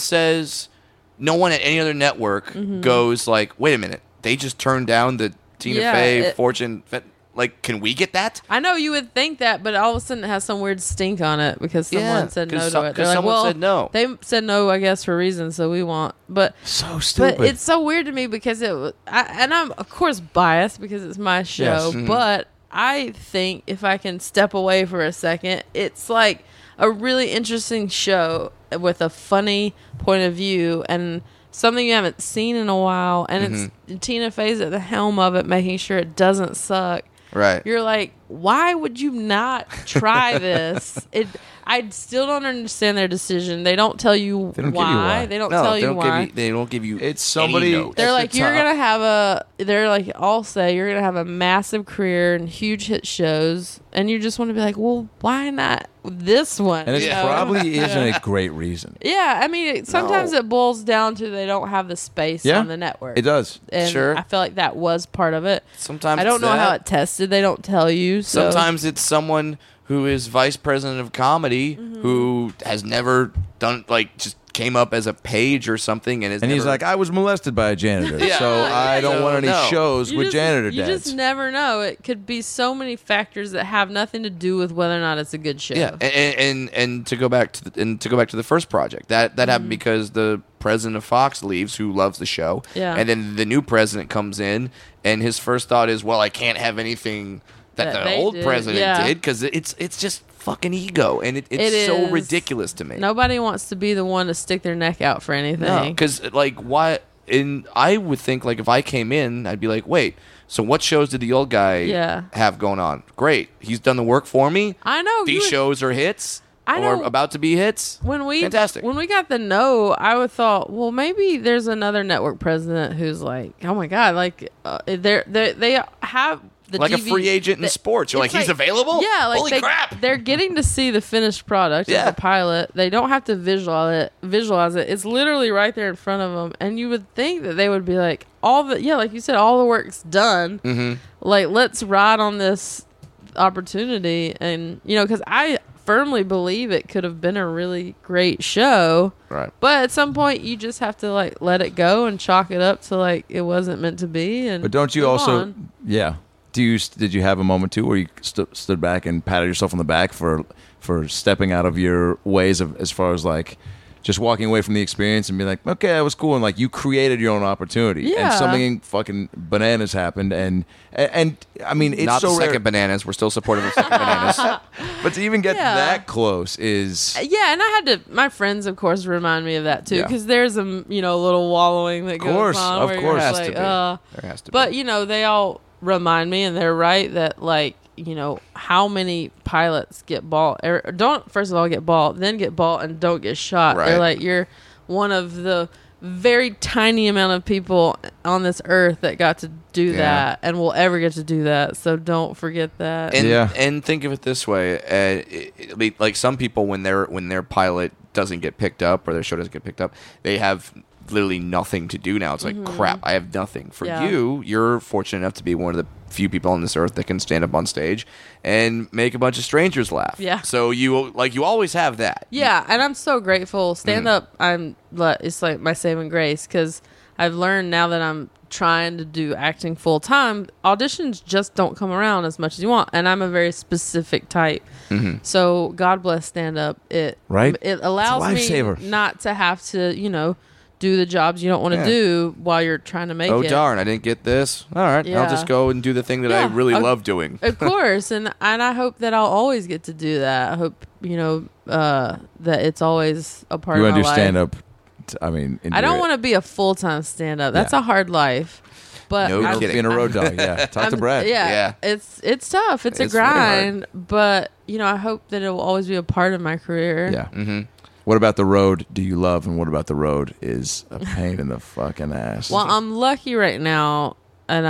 at any other network Mm-hmm. goes like, wait a minute, they just turned down the Tina Yeah, Fey Fortune. Like, can we get that? I know you would think that, but all of a sudden it has some weird stink on it because someone Yeah, said no 'cause to it. They're like, someone well, said no. They said no, I guess, for reasons, so we want. But so stupid. But it's so weird to me because and I'm of course biased because it's my show, Yes. but I think if I can step away for a second, it's like a really interesting show with a funny point of view and something you haven't seen in a while, and it's Tina Fey's at the helm of it, making sure it doesn't suck. Right. You're like, why would you not try this? I still don't understand their decision. They don't tell you They don't give why. you why. They don't No, tell they you don't why. give you. They don't give you. It's somebody- Any notes. They're at like, the you're top. gonna have they're like, all say you're gonna have a massive career and huge hit shows, and you just want to be like, well, why not this one? and it you know? probably isn't a great reason. Yeah, I mean, sometimes No. it boils down to they don't have the space Yeah, on the network. It does. and Sure. I feel like that was part of it. Sometimes I don't it's know how that. it tested. They don't tell you. So. Sometimes it's someone who is vice president of comedy Mm-hmm. who has never done just came up as a page or something, and And he's like, I was molested by a janitor, Yeah. so I don't want any No. shows with janitor You dads. just never know. It could be so many factors that have nothing to do with whether or not it's a good show. yeah, and to go back to the first project that Mm-hmm. happened because the president of Fox leaves, who loves the show, Yeah. and then the new president comes in, and his first thought is, well, I can't have anything that That the they old did, president yeah. did because it's just fucking ego, and it's It so is. ridiculous to me. Nobody wants to be the one to stick their neck out for anything. because why? And I would think if I came in, I'd be like, wait. So what shows did the old guy Yeah. have going on? Great, he's done the work for me. I know. These you- shows are hits I or know. about to be hits. Fantastic. When we got the no, I would thought, well, maybe there's another network president who's like, oh my god, they have the like a DVD free agent in that- sports. You're like, it's he's available? Yeah, like Holy crap. they're getting to see the finished product Yeah. of the pilot. They don't have to visualize it. It's literally right there in front of them, and you would think that they would be like, like you said, all the work's done. Mm-hmm. like, let's ride on this opportunity. And, you know, because I firmly believe it could have been a really great show. Right. But at some point, you just have to, like, let it go and chalk it up to, like, it wasn't meant to be. And But don't you move also, on. yeah. Did you have a moment too where you stood back and patted yourself on the back for stepping out of your ways of as far as like just walking away from the experience and be like, okay, that was cool, and like you created your own opportunity, and Yeah. something fucking bananas happened, and I mean it's Not so the rare, second bananas. We're still supportive of second bananas. but to even get Yeah. that close is Yeah, and I had to. My friends, of course, remind me of that too, Yeah. because there's a little wallowing that course, goes on. of where course. you're Has just to like, be. There has to be. But they all remind me, and they're right that like how many pilots get bought or don't first of all get bought, then get bought and don't get shot. Right. They're like you're one of the very tiny amount of people on this earth that got to do Yeah. that and will ever get to do that. So don't forget that. And, Yeah. and think of it this way: like some people, when their pilot doesn't get picked up or their show doesn't get picked up, they have literally nothing to do now. It's like crap, I have nothing. For Yeah. you're fortunate enough to be one of the few people on this earth that can stand up on stage and make a bunch of strangers laugh. Yeah. So you always have that. Yeah, and I'm so grateful. Stand up, it's like my saving grace because I've learned now that I'm trying to do acting full time. Auditions just don't come around as much as you want, and I'm a very specific type. So God bless stand up. It Right? It allows It's a me lifesaver. not to have to do the jobs you don't want to Yeah. do while you're trying to make Oh it. darn, I didn't get this. All right, I'll Yeah. just go and do the thing that I Yeah. really Okay. love doing. Of course, and I hope that I'll always get to do that. I hope that it's always a part you of my life. understand up. I mean, I don't want to be a full time stand up. That's Yeah. a hard life. But No I'm- kidding. being a road dog. Yeah, talk to I'm- Brad. Yeah, Yeah. it's tough. It's a It's very hard. grind, but I hope that it will always be a part of my career. Yeah. Mm-hmm. What about the road do you love, and what about the road is a pain in the fucking ass? Well, I'm lucky right now, and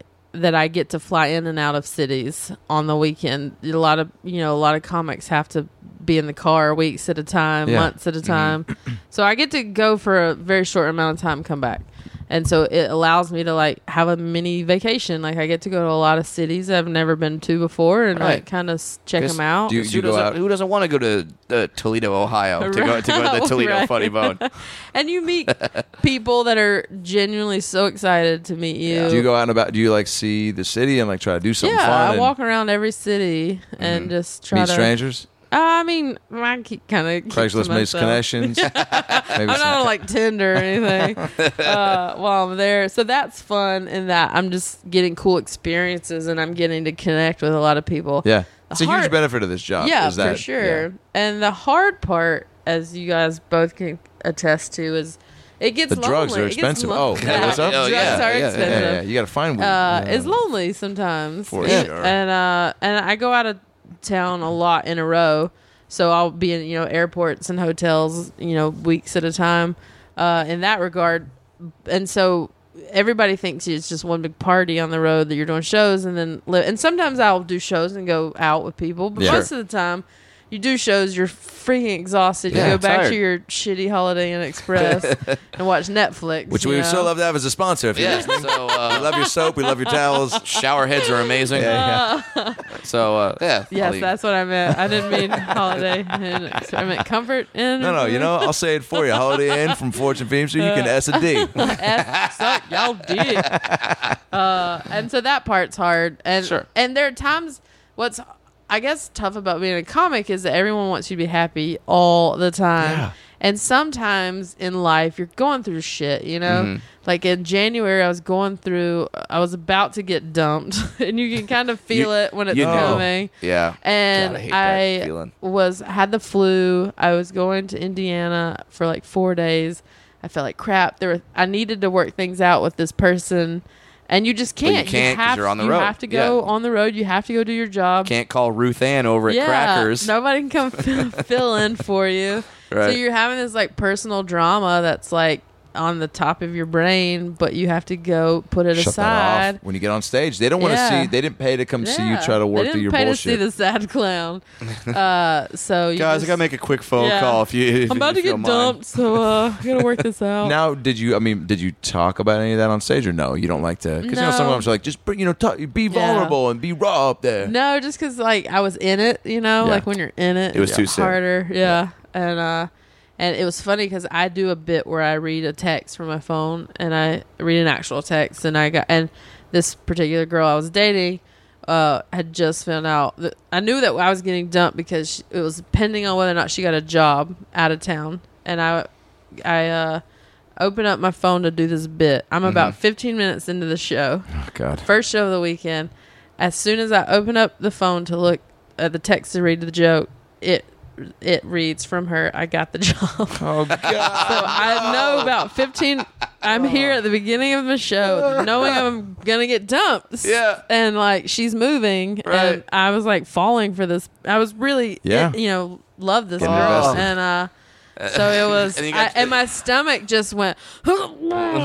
I get to fly in and out of cities on the weekend. A lot of comics have to be in the car weeks at a time, Yeah. months at a time. So I get to go for a very short amount of time, come back. And so it allows me to like have a mini vacation. Like I get to go to a lot of cities I've never been to before and Right. like kind of check 'Cause them out. do you go out? Who doesn't want to go to Toledo, Ohio, to go to the Toledo Right. Funny Bone? And you meet people that are genuinely so excited to meet you. Do you go out and about? Do you like see the city and like try to do something Yeah, fun? I and walk around every city and just try meet to. strangers. I mean, I kind of Craigslist makes connections. Maybe I'm not on like Tinder or anything while I'm there. So that's fun in that I'm just getting cool experiences and I'm getting to connect with a lot of people. Yeah, it's a huge hard- benefit of this job. Yeah, is that, for sure. yeah. And the hard part, as you guys both can attest to, is it gets The drugs lonely. are It gets expensive. lonely. Oh, yeah, what's up? Drugs Yeah, are yeah, expensive. Yeah, you got to find weed. It's lonely sometimes. For and, sure. And I go out of town a lot in a row, so I'll be in airports and hotels weeks at a time. In that regard, and so everybody thinks it's just one big party on the road that you're doing shows and then and sometimes I'll do shows and go out with people, but Yeah. most of the time. You do shows, you're freaking exhausted. You Yeah, go back tired. to your shitty Holiday Inn Express and watch Netflix. Which we would still love to have as a sponsor. If you're Yeah. listening. So We love your soap. We love your towels. shower heads are amazing. Yeah, So yeah. Yes, I'll leave. that's what I meant. I didn't mean Holiday Inn. I meant Comfort Inn. No, I'll say it for you. Holiday Inn from Fortune Feimster. You can S a D. Y'all did. And so that part's hard. And Sure. And there are times what's I guess tough about being a comic is that everyone wants you to be happy all the time. Yeah. And sometimes in life you're going through shit, Mm-hmm. Like in January I was about to get dumped and you can kind of feel it when it's you know. coming. Yeah. And God, I hate that feeling. had the flu. I was going to Indiana for like 4 days. I felt like crap. I needed to work things out with this person, and you just But you can't. can't 'cause you're on the you road. have to go Yeah. on the road. You have to go do your job. Can't call Ruth Ann over at Crackers. Nobody can come fill in for you. So Right. you're having this like personal drama that's like on the top of your brain, but you have to go put it Shut aside. that off when you get on stage. They don't want to Yeah. see. They didn't pay to come see you Yeah. try to work they through your didn't pay bullshit. to see the sad clown. So you Guys, just, I gotta make a quick phone Yeah. call if you. I'm about to get dumped, so I gotta work this out. Now, did you talk about any of that on stage, or no? You don't like to, because No. sometimes you're like, just be vulnerable and be raw up there. No, just because like I was in it, Yeah. like when you're in it, It was it's too sick. harder. And it was funny because I do a bit where I read a text from my phone and I read an actual text, and this particular girl I was dating had just found out that I knew that I was getting dumped because it was pending on whether or not she got a job out of town, and I opened up my phone to do this bit. I'm about 15 minutes into the show. Oh God. First show of the weekend. As soon as I open up the phone to look at the text to read the joke, it reads from her, I got the job. Oh God. So I know about 15. I'm here at the beginning of the show knowing I'm going to get dumped. Yeah. And like she's moving. Right. And I was like falling for this. I was really, Yeah. love this Getting girl. invested. And, so it was, And you got- and my stomach just went, but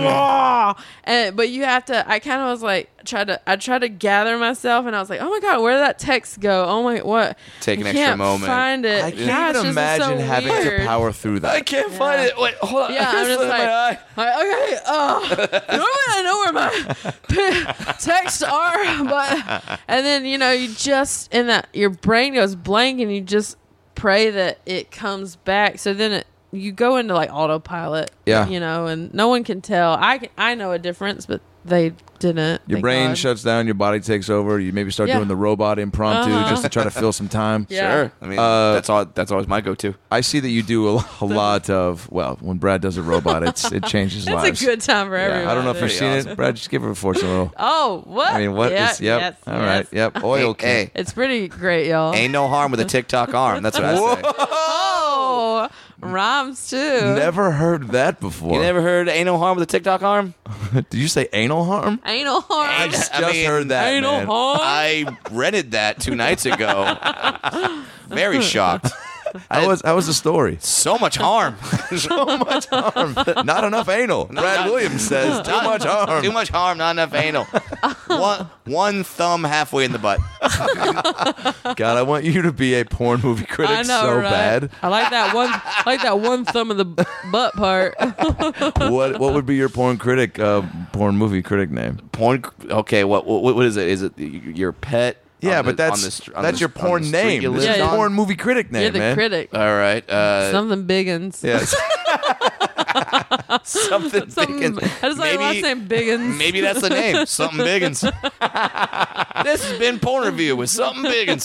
you have to. I kind of was like, I tried to gather myself, and I was like, oh my God, where did that text go? Oh my, what? Take an I extra can't moment. Find it. I Gosh, can't this even is so imagine having to weird. power through that. I can't find it. Wait, hold on. Yeah, I'm just like, okay, normally I know where my texts are, but, and then, you just, in that, your brain goes blank and you just pray that it comes back. So then you go into like autopilot, Yeah. and no one can tell. I know a difference, but they didn't. Your thank brain God. shuts down, your body takes over. You maybe start Yeah. doing the robot impromptu Uh-huh. just to try to fill some time. Yeah. Sure. I mean, that's always my go-to. I see that you do a lot of, well, when Brad does a robot, it changes It's lives. a good time for Yeah, everyone. I don't know if you've Pretty seen awesome. it. Brad, just give her a fortune a little. Oh, what? I mean, what is? Yeah, Yep. yes, All right. yes. Yep. Oil. Hey, It's pretty great, y'all. ain't no harm with a TikTok arm. That's what I say. Oh, rhymes too. Never heard that before. You never heard ain't no harm with a TikTok arm? Did you say anal harm? Anal harm. I just mean, heard that. Anal man. harm. I rented that 2 nights ago. Very shocked. How was the story? So much harm. So much harm. Not enough anal. Brad Williams says too much harm. Too much harm, not enough anal. One thumb halfway in the butt. God, I want you to be a porn movie critic I know, so right? bad. I like that one. I like that one thumb of the butt part. What would be your porn movie critic name? Porn. Okay, what is it? Is it your pet? Yeah, on but the- that's on the str- on that's the- your on the porn street name. you This lived is Yeah, your on? porn movie critic name, You're the man. critic. All right. Something biggins. Yes. Something Something. Biggins. I just like last name Biggins. Maybe that's the name. Something Biggins. This has been Porn Review with Something Biggins.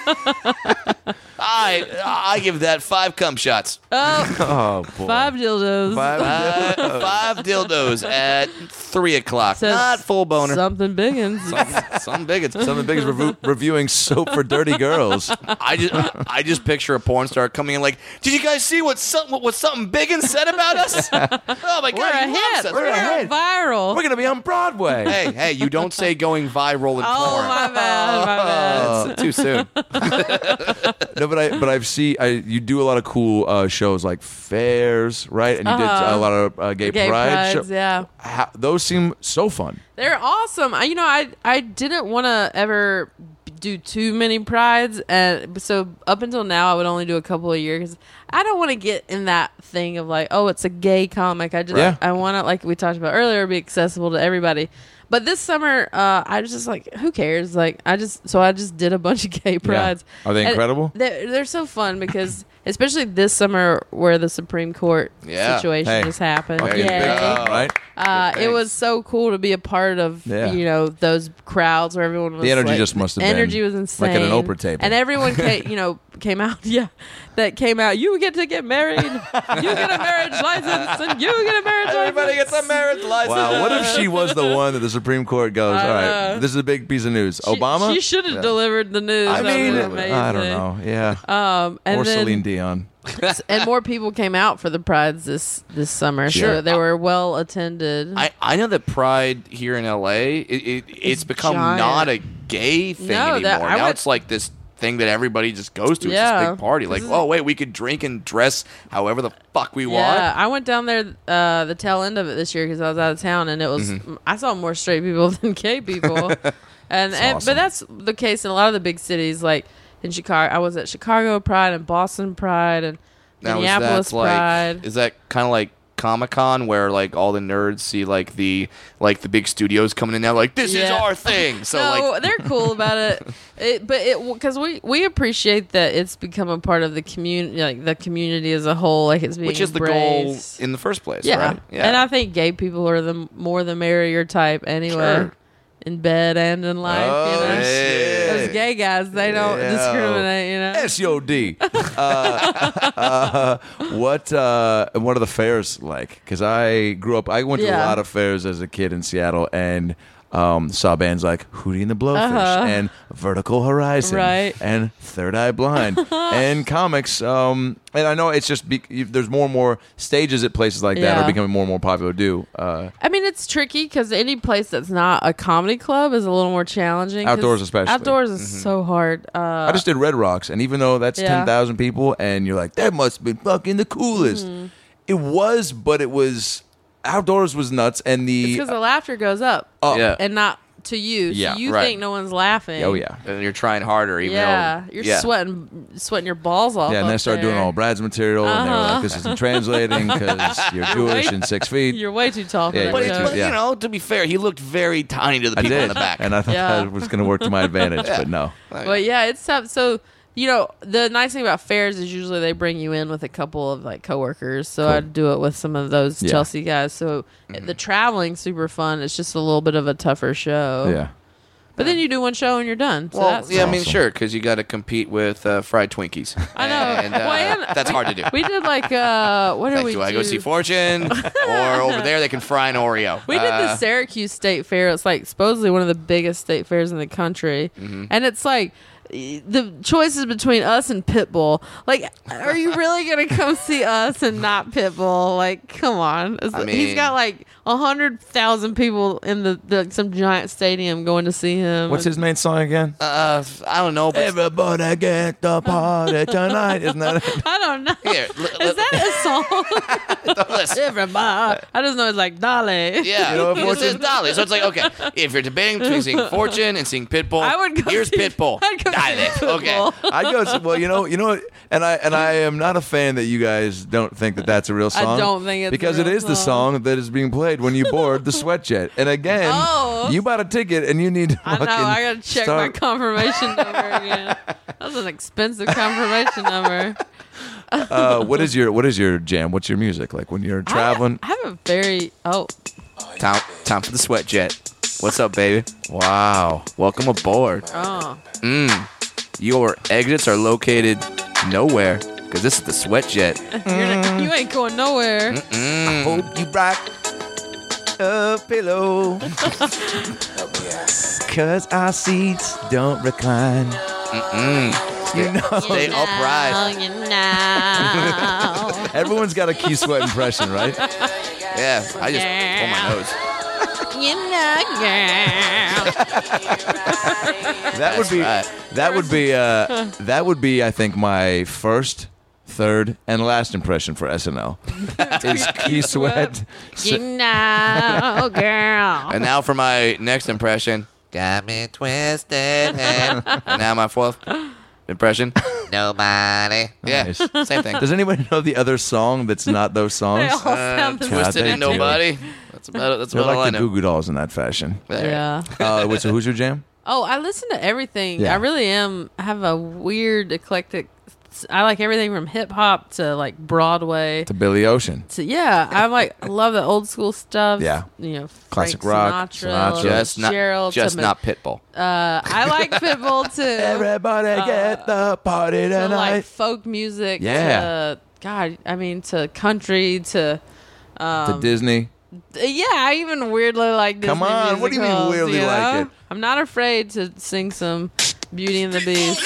I give that 5 cum shots. Oh, Oh boy. 5 dildos. Five dildos at 3 o'clock. Says Not full boner. Something biggins. Something Biggins. Some of the biggest reviewing soap for dirty girls. I just picture a porn star coming in like, did you guys see what something Biggins said about us? Oh my We're god, a he loves hit. us. We're ahead. viral. We're gonna be on Broadway. Hey, you don't say going viral in Oh, porn. my bad. It's too soon. No, but I've seen you do a lot of cool shows like fairs, right? And you did a lot of gay Gay pride prides, yeah. Those seem so fun. They're awesome. I didn't want to ever do too many prides, and so up until now I would only do a couple a year because I don't want to get in that thing of like, oh, it's a gay comic. I want to, like we talked about earlier, be accessible to everybody. But this summer, I was just like, who cares? Like, I just did a bunch of gay prides. Are they And incredible? They're so fun because, especially this summer where the Supreme Court Yeah. situation Hey. just happened. Fucking big Yay. time, right? It was so cool to be a part of, Yeah. those crowds where everyone was The energy like- just must have been energy was insane. like at an Oprah table. And everyone came out, came out. You get to get married. You get a marriage license, and you get a marriage Everybody license. gets a marriage license. Wow, what if she was the one that the Supreme Court goes, all right, this is a big piece of news. Obama? She should have delivered the news. I That mean, would've been amazing. I don't know. Yeah. And or then, Celine Dion. and more people came out for the prides this summer. Sure. So they were well attended. I know that Pride here in LA, it's become giant. not a gay thing No, anymore. that- I Now went- it's like this thing that everybody just goes to. It's Yeah. this big party. Like, oh wait, we could drink and dress however the fuck we want. Yeah, I went down there the tail end of it this year because I was out of town, and it was I saw more straight people than gay people, and awesome. but that's the case in a lot of the big cities. Like in Chicago, I was at Chicago Pride and Boston Pride and Now, Minneapolis Pride. is that kind of like Comic-Con where like all the nerds see like the big studios coming in now like this is Yeah. our thing. So no, like they're cool about it. But because we appreciate that it's become a part of the community, like the community as a whole, like it's being which is the goal embraced. in the first place, Yeah. right? Yeah. And I think gay people are the more the merrier type anyway. Sure. In bed and in life, you know. shit. Those gay guys, they don't Yeah. discriminate, you know. SOD. What are the fairs like? Because I grew up, I went to a Yeah. lot of fairs as a kid in Seattle, and saw bands like Hootie and the Blowfish and Vertical Horizon Right. and Third Eye Blind and comics. And I know it's just there's more and more stages at places like that Yeah. are becoming more and more popular to do. I mean, it's tricky because any place that's not a comedy club is a little more challenging. 'cause Outdoors especially. Outdoors is so hard. I just did Red Rocks, and even though that's Yeah. 10,000 people, and you're like, that must have been fucking the coolest. It was, but it was outdoors was nuts, and because the laughter goes up yeah. and not to you. Yeah, so you right. think no one's laughing. oh yeah, And you're trying harder, even Yeah, though you're sweating your balls off. yeah. And then I up started doing there. all Brad's material, and they were like, "This isn't translating because you're Jewish and 6 feet." You're way too tall for Yeah, that But, you're joke. way too- yeah. you know, to be fair, he looked very tiny to the I people did, in the back. and I thought Yeah. that was going to work to my advantage, but no. But yeah, it's tough. So, you know, the nice thing about fairs is usually they bring you in with a couple of like coworkers. So I'd do it with some of those Yeah. Chelsea guys. So the traveling's super fun. It's just a little bit of a tougher show. Yeah, But then you do one show and you're done. So Well, that's yeah, I mean, awesome. sure, because you got to compete with fried Twinkies. I know. And, Well, and that's hard to do. We did like what did Like, we do I go see Fortune, or over there they can fry an Oreo? We did the Syracuse State Fair. It's like supposedly one of the biggest state fairs in the country, and it's like the choices between us and Pitbull. Like, are you really gonna come see us and not Pitbull? Like, come on. I He's mean- got like 100,000 people in the some giant stadium going to see him. what's his main song again? I don't know, but Everybody get the party tonight, isn't that it? I don't know. here, Is that a song? listen. Everybody. I just know it's like Dolly. Yeah, You know, it's just Dolly. So it's like, okay, if you're debating between seeing Fortune and seeing Pitbull, I would go here's see- Pitbull. I'd go see Dolly. Okay. Pitbull. I go. Well, you know, and I am not a fan that you guys don't think that that's a real song. don't think it's a because it real is the song. song that is being played when you board the sweat jet. And again, Oh. you bought a ticket and you need to I know. fucking I gotta check my start- confirmation number again. That was an expensive confirmation number. What is your jam? What's your music like when you're traveling? I have a very Time for the sweat jet. What's up, baby? Wow. Welcome aboard. oh Your exits are located nowhere because this is the sweat jet. you ain't going nowhere. Hope you rock a pillow. Cause our seats don't recline. You know, Stay upright. Oh, you know. everyone's got a Key Sweat impression, right? Yeah, I just pull my nose. You know, girl. That would be right. that would be I think my first, third, and last impression for SNL. Is Key Sweat. You know, girl. And now for my next impression. Got me twisted. And now my fourth impression. Nobody. Yeah, Nice. same thing. Does anybody know the other song that's not those They songs? all sound the Twisted they and do. nobody. That's about They're all I like the know. Goo Goo Dolls in that fashion. There. Yeah. Wait, so who's your jam? Oh, I listen to everything. Yeah. I really am. I have a weird, eclectic. I like everything from hip hop to like Broadway. To Billy Ocean. So yeah, I love the old school stuff. Yeah. You know, Classic Frank rock, Sinatra, Sinatra. Just not Pitbull. I like Pitbull too. Everybody get the party To tonight. like folk music. Yeah. To, God, I mean to country to. to Disney. Yeah, I even weirdly like Disney Come on, what do you mean musicals, weirdly you like know? it? I'm not afraid to sing some Beauty and the Beast.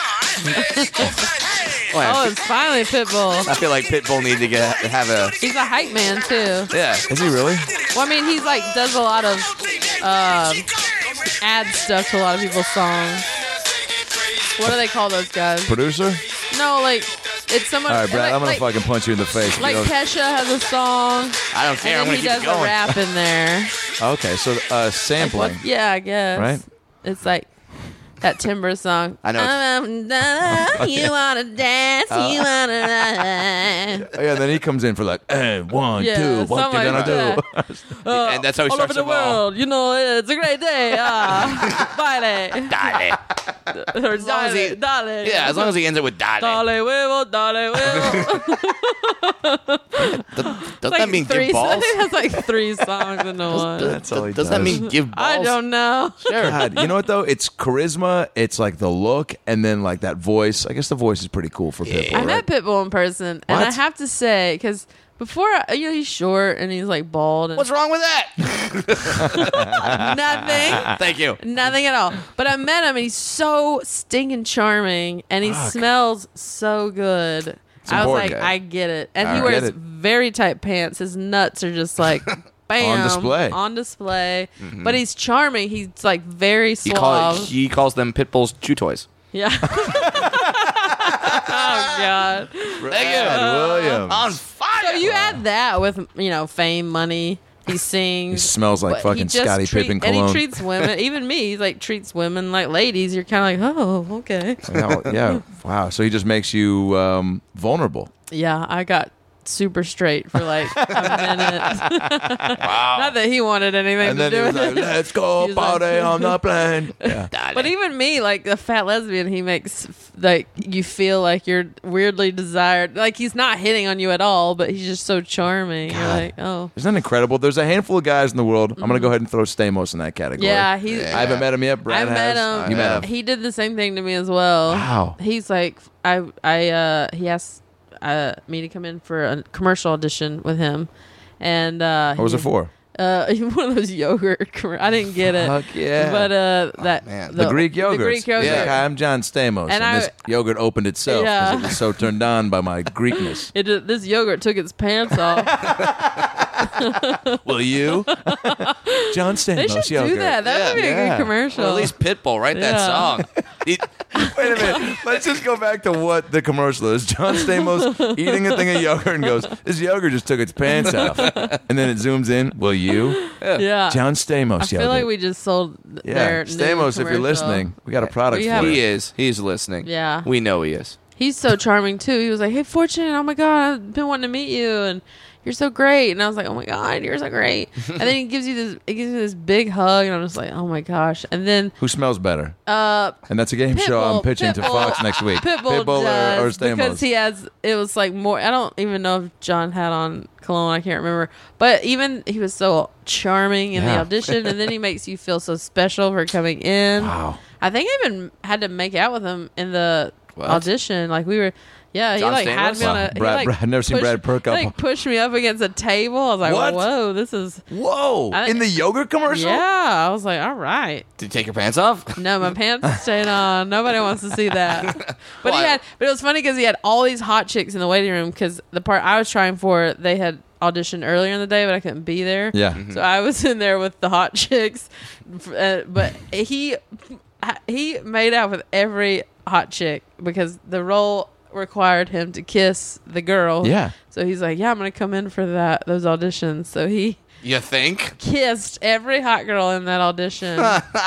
Oh, it's finally Pitbull. I feel like Pitbull needs to have a. He's a hype man too. Yeah. Is he really? Well, I mean, he's like does a lot of ad stuff to a lot of people's songs. What do they call those guys? Producer? No, like it's someone. All right, Brad, like, I'm gonna like, fucking punch you in the face. like You know- Kesha has a song, I don't care. I'm and gonna then he keep does it going. a rap in there. Okay, so Like, sampling. what- yeah, I guess. Right? It's like that Timber song. I know You wanna dance? You wanna? Oh, yeah, then he comes in for like, one, Yeah, two, what something you gonna like do? And that's how he all over starts the them all. world. You know, it's a great day. Baile. Dale. Or As long as he- dale. Yeah, as long as he ends it with dale. Dale huevo, dale huevo. Does that mean three, give balls? I think that's like 3 songs in one. That's all he Does that does. mean give balls? I don't know. Sure. God, you know what though? It's charisma. It's like the look, and then like that voice. I guess the voice is pretty cool for Pitbull. I right? met Pitbull in person, and I What? have to say, because before, he's short and he's like bald and What's wrong with that? nothing. Thank you. Nothing at all. But I met him, and he's so stinking charming, and he smells so good. I was important, like, guy. I get it. And I he get wears it. very tight pants. His nuts are just like, bam. On display. But he's charming. He's like very suave. He calls them Pitbull's chew toys. Yeah. Oh, God. Brad Williams. On fire. So you add that with, fame, money. He sings. He smells like But he fucking just Scottie Pippen And cologne. he treats women, even me, he like treats women like ladies. You're kind of like, oh, okay. Yeah. Wow. So he just makes you vulnerable. Yeah, I got super straight for like a minute. Not that he wanted anything And to then do he was with like, it. let's go He was like- party on the plane. Yeah. But even me, like the fat lesbian, he makes like you feel like you're weirdly desired. Like he's not hitting on you at all, but he's just so charming. You're God. like, oh, Isn't that incredible? There's a handful of guys in the world. I'm going to go ahead and throw Stamos in that category. yeah, he's. I haven't met him yet. Brad I met has. him. You met him. He did the same thing to me as well. Wow. He's like, he asked me to come in for a commercial audition with him, and What was it for? one of those yogurt. I didn't get it. Fuck yeah. But that man. The Greek yogurt. The Greek yogurt. Like, hi, I'm John Stamos. And, And this I- yogurt opened itself because Yeah. it was so turned on by my Greekness. This yogurt took its pants off. Will you? John Stamos They should yogurt. do that. That would be a Yeah. good commercial. Or at least Pitbull, write that Yeah. song. Wait a minute. Let's just go back to what the commercial is. John Stamos eating a thing of yogurt and goes, this yogurt just took its pants off. And then it zooms in. Will you? yeah. John Stamos I feel yogurt. like we just sold yeah. their new Stamos, if you're commercial. listening, we got a product We for have- you. He is. He's listening. Yeah. We know he is. He's so charming too. He was like, "Hey, Fortune, oh my God, I've been wanting to meet you, and you're so great." And I was like, "Oh my God, you're so great." And then he gives you this big hug, and I'm just like, "Oh my gosh!" And then Who smells better? uh, And that's a game show I'm Pitbull- pitching to Pitbull- Fox next week. Pitbull or does Stamos. because he has. It was like more. I don't even know if John had on cologne. I can't remember. But even he was so charming in the Yeah. audition, and then he makes you feel so special for coming in. Wow. I think I even had to make out with him in the What? audition. Like we were. Yeah, he John like had Stamos? me on Wow. a. he, Brad- like, Brad- I've never seen Brad perk he, up. like pushed me up against a table. I was like, What? "Whoa, this is." Whoa. I- In the yogurt commercial? Yeah, I was like, "All right." Did you take your pants off? No, my pants stayed on. Nobody wants to see that. But Well, but it was funny because he had all these hot chicks in the waiting room because the part I was trying for, they had auditioned earlier in the day, but I couldn't be there. Yeah. So I was in there with the hot chicks, but he made out with every hot chick because the role required him to kiss the girl. Yeah. So he's like, "Yeah, I'm gonna come in for those auditions." So he You think? kissed every hot girl in that audition.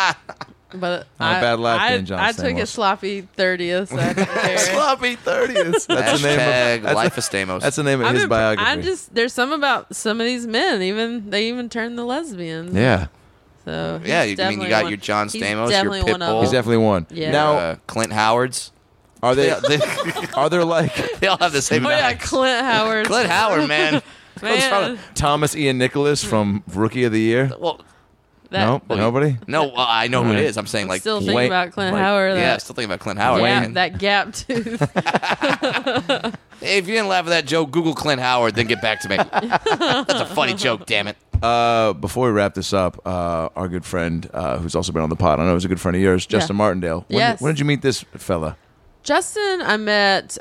But Not a bad laugh being John I took Stamos. a sloppy 30th. So I didn't care. Sloppy 30s. That's the name Hashtag of Life of Stamos. That's the name of his biography. I'm just there's some about some of these men. They even turn the lesbians. yeah. So Yeah, he's you mean you definitely got one- your John he's Stamos, your definitely one of Pitbull. He's definitely one. Yeah. Now, Clint Howard's. are they They, are there like they all have the same Oh yeah, name. Clint Howard. Clint Howard, man. Man, Thomas Ian Nicholas from Rookie of the Year? Well, that, No, nobody. no, well, I know who it Right. is. I'm saying like, still thinking Wayne- about Clint like- Howard. yeah, That, still thinking about Clint Howard. yeah, man. that gap tooth. Hey, if you didn't laugh at that joke, Google Clint Howard, then get back to me. That's a funny joke, damn it. Before we wrap this up, our good friend, who's also been on the pod, I know he's a good friend of yours, Justin Martindale. Yes. When did you meet this fella? Justin, I met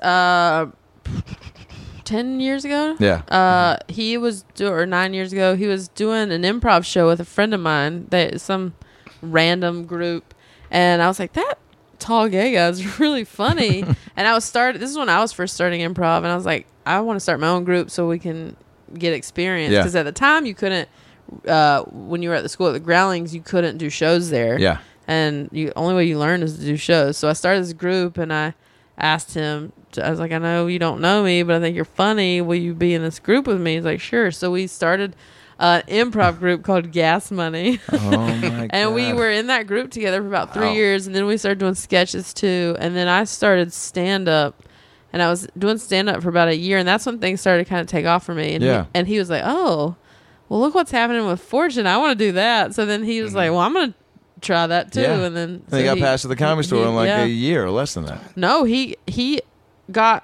10 years ago. Yeah. He was or 9 years ago. He was doing an improv show with a friend of mine. Some random group, and I was like, that tall gay guy is really funny. And this is when I was first starting improv, and I was like, I want to start my own group so we can get experience. Yeah. Because at the time you couldn't, when you were at the school at the Growlings, you couldn't do shows there. Yeah. And the only way you learn is to do shows. So I started this group, and I asked him, I was like, I know you don't know me, but I think you're funny. Will you be in this group with me? He's like, sure. So we started an improv group called Gas Money. Oh my God. And we were in that group together for about 3 Wow. years. And then we started doing sketches too. And then I started stand-up. And I was doing stand-up for about a year. And that's when things started to kind of take off for me. And, Yeah. he was like, oh, well, look what's happening with Fortune. I want to do that. So then he was like, well, I'm going to try that too. Yeah. And then And they got passed at the Comedy Store in like yeah. a year or less than that. No, he got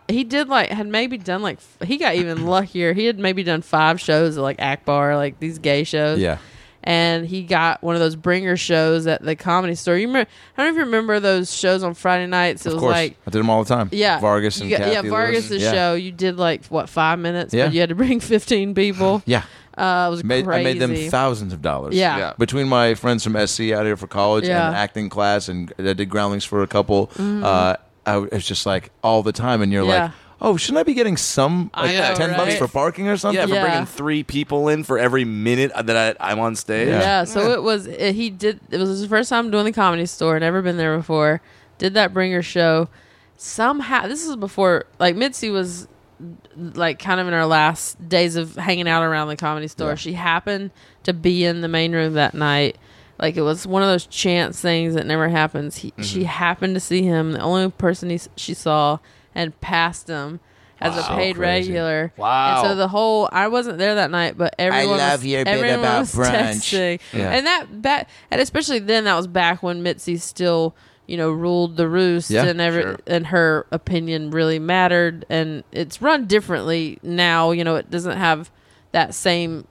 even luckier. He had maybe done 5 shows at like Akbar, like these gay shows. Yeah. And he got one of those bringer shows at the Comedy Store. You remember? I don't know if you remember those shows on Friday nights. It Of was course. like, I did them all the time. yeah, Vargas and Kathy Vargas' Lewis. Yeah. show. You did like 5 minutes, Yeah. but you had to bring 15 people. Yeah. It was crazy. I made them thousands of dollars. Yeah. Yeah. Between my friends from SC out here for college Yeah. and acting class, and I did Groundlings for a couple. Mm-hmm. I was just like all the time, and you're Yeah. like, oh, shouldn't I be getting some I like know, $10 right? for parking or something? Yeah, for Yeah. bringing 3 people in for every minute that I'm on stage. Yeah, so it was his first time doing the Comedy Store, never been there before. Did that bringer show. Somehow, this is before, like, Mitzi was like kind of in her last days of hanging out around the Comedy Store. Yeah. She happened to be in the main room that night. Like, it was one of those chance things that never happens. She happened to see him, the only person she saw, and passed him as a paid crazy. regular. Wow. And so I wasn't there that night, but everyone love was, your bit everyone about was brunch. texting. Yeah. And and especially then, that was back when Mitzi still, ruled the roost, Yeah, sure. and her opinion really mattered. And it's run differently now. It doesn't have that same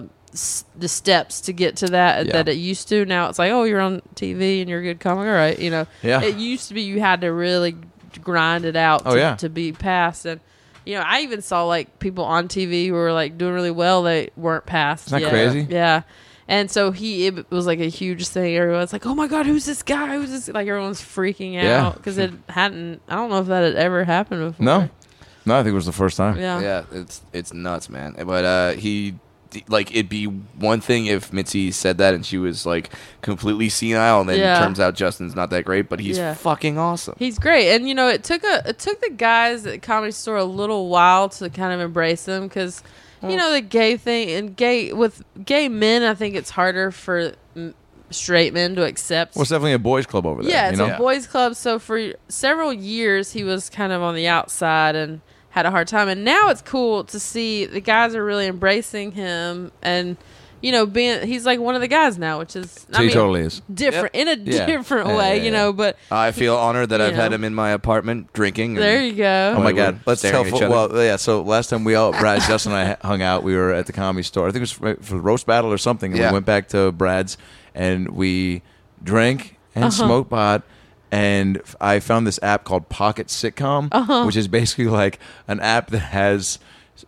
the steps to get to that Yeah. that it used to. Now it's like, oh, you're on TV and you're a good comic, all right. Yeah. It used to be you had to really grind it out to be passed. And I even saw like people on TV who were like doing really well, they weren't passed. Isn't that yet. crazy? Yeah. And so it was like a huge thing. Everyone's like, oh my God, who's this guy? Who's this? Like, everyone's freaking Yeah. out because it hadn't, I don't know if that had ever happened before. No, I think it was the first time. Yeah. Yeah, it's nuts, man. But it'd be one thing if Mitzi said that and she was like completely senile, and then Yeah. it turns out Justin's not that great, but he's Yeah. fucking awesome. He's great. And, it took the guys at the Comedy Store a little while to kind of embrace him because, the gay thing and with gay men, I think it's harder for straight men to accept. Well, it's definitely a boys' club over there. Yeah, it's you know? a boys' club. So for several years, he was kind of on the outside and had a hard time. And now it's cool to see the guys are really embracing him and, he's like one of the guys now, which is He totally is. different in a Yeah. different Yeah, way, yeah, yeah. But I feel honored that you I've had know. him in my apartment drinking. and- there you go. Oh my we God! were Let's staring tell. at each other. Well, yeah. So last time Brad, Justin, and I hung out. We were at the Comedy Store. I think it was for the roast battle or something. And Yeah. we went back to Brad's and we drank and smoked pot. And I found this app called Pocket Sitcom, which is basically like an app that has.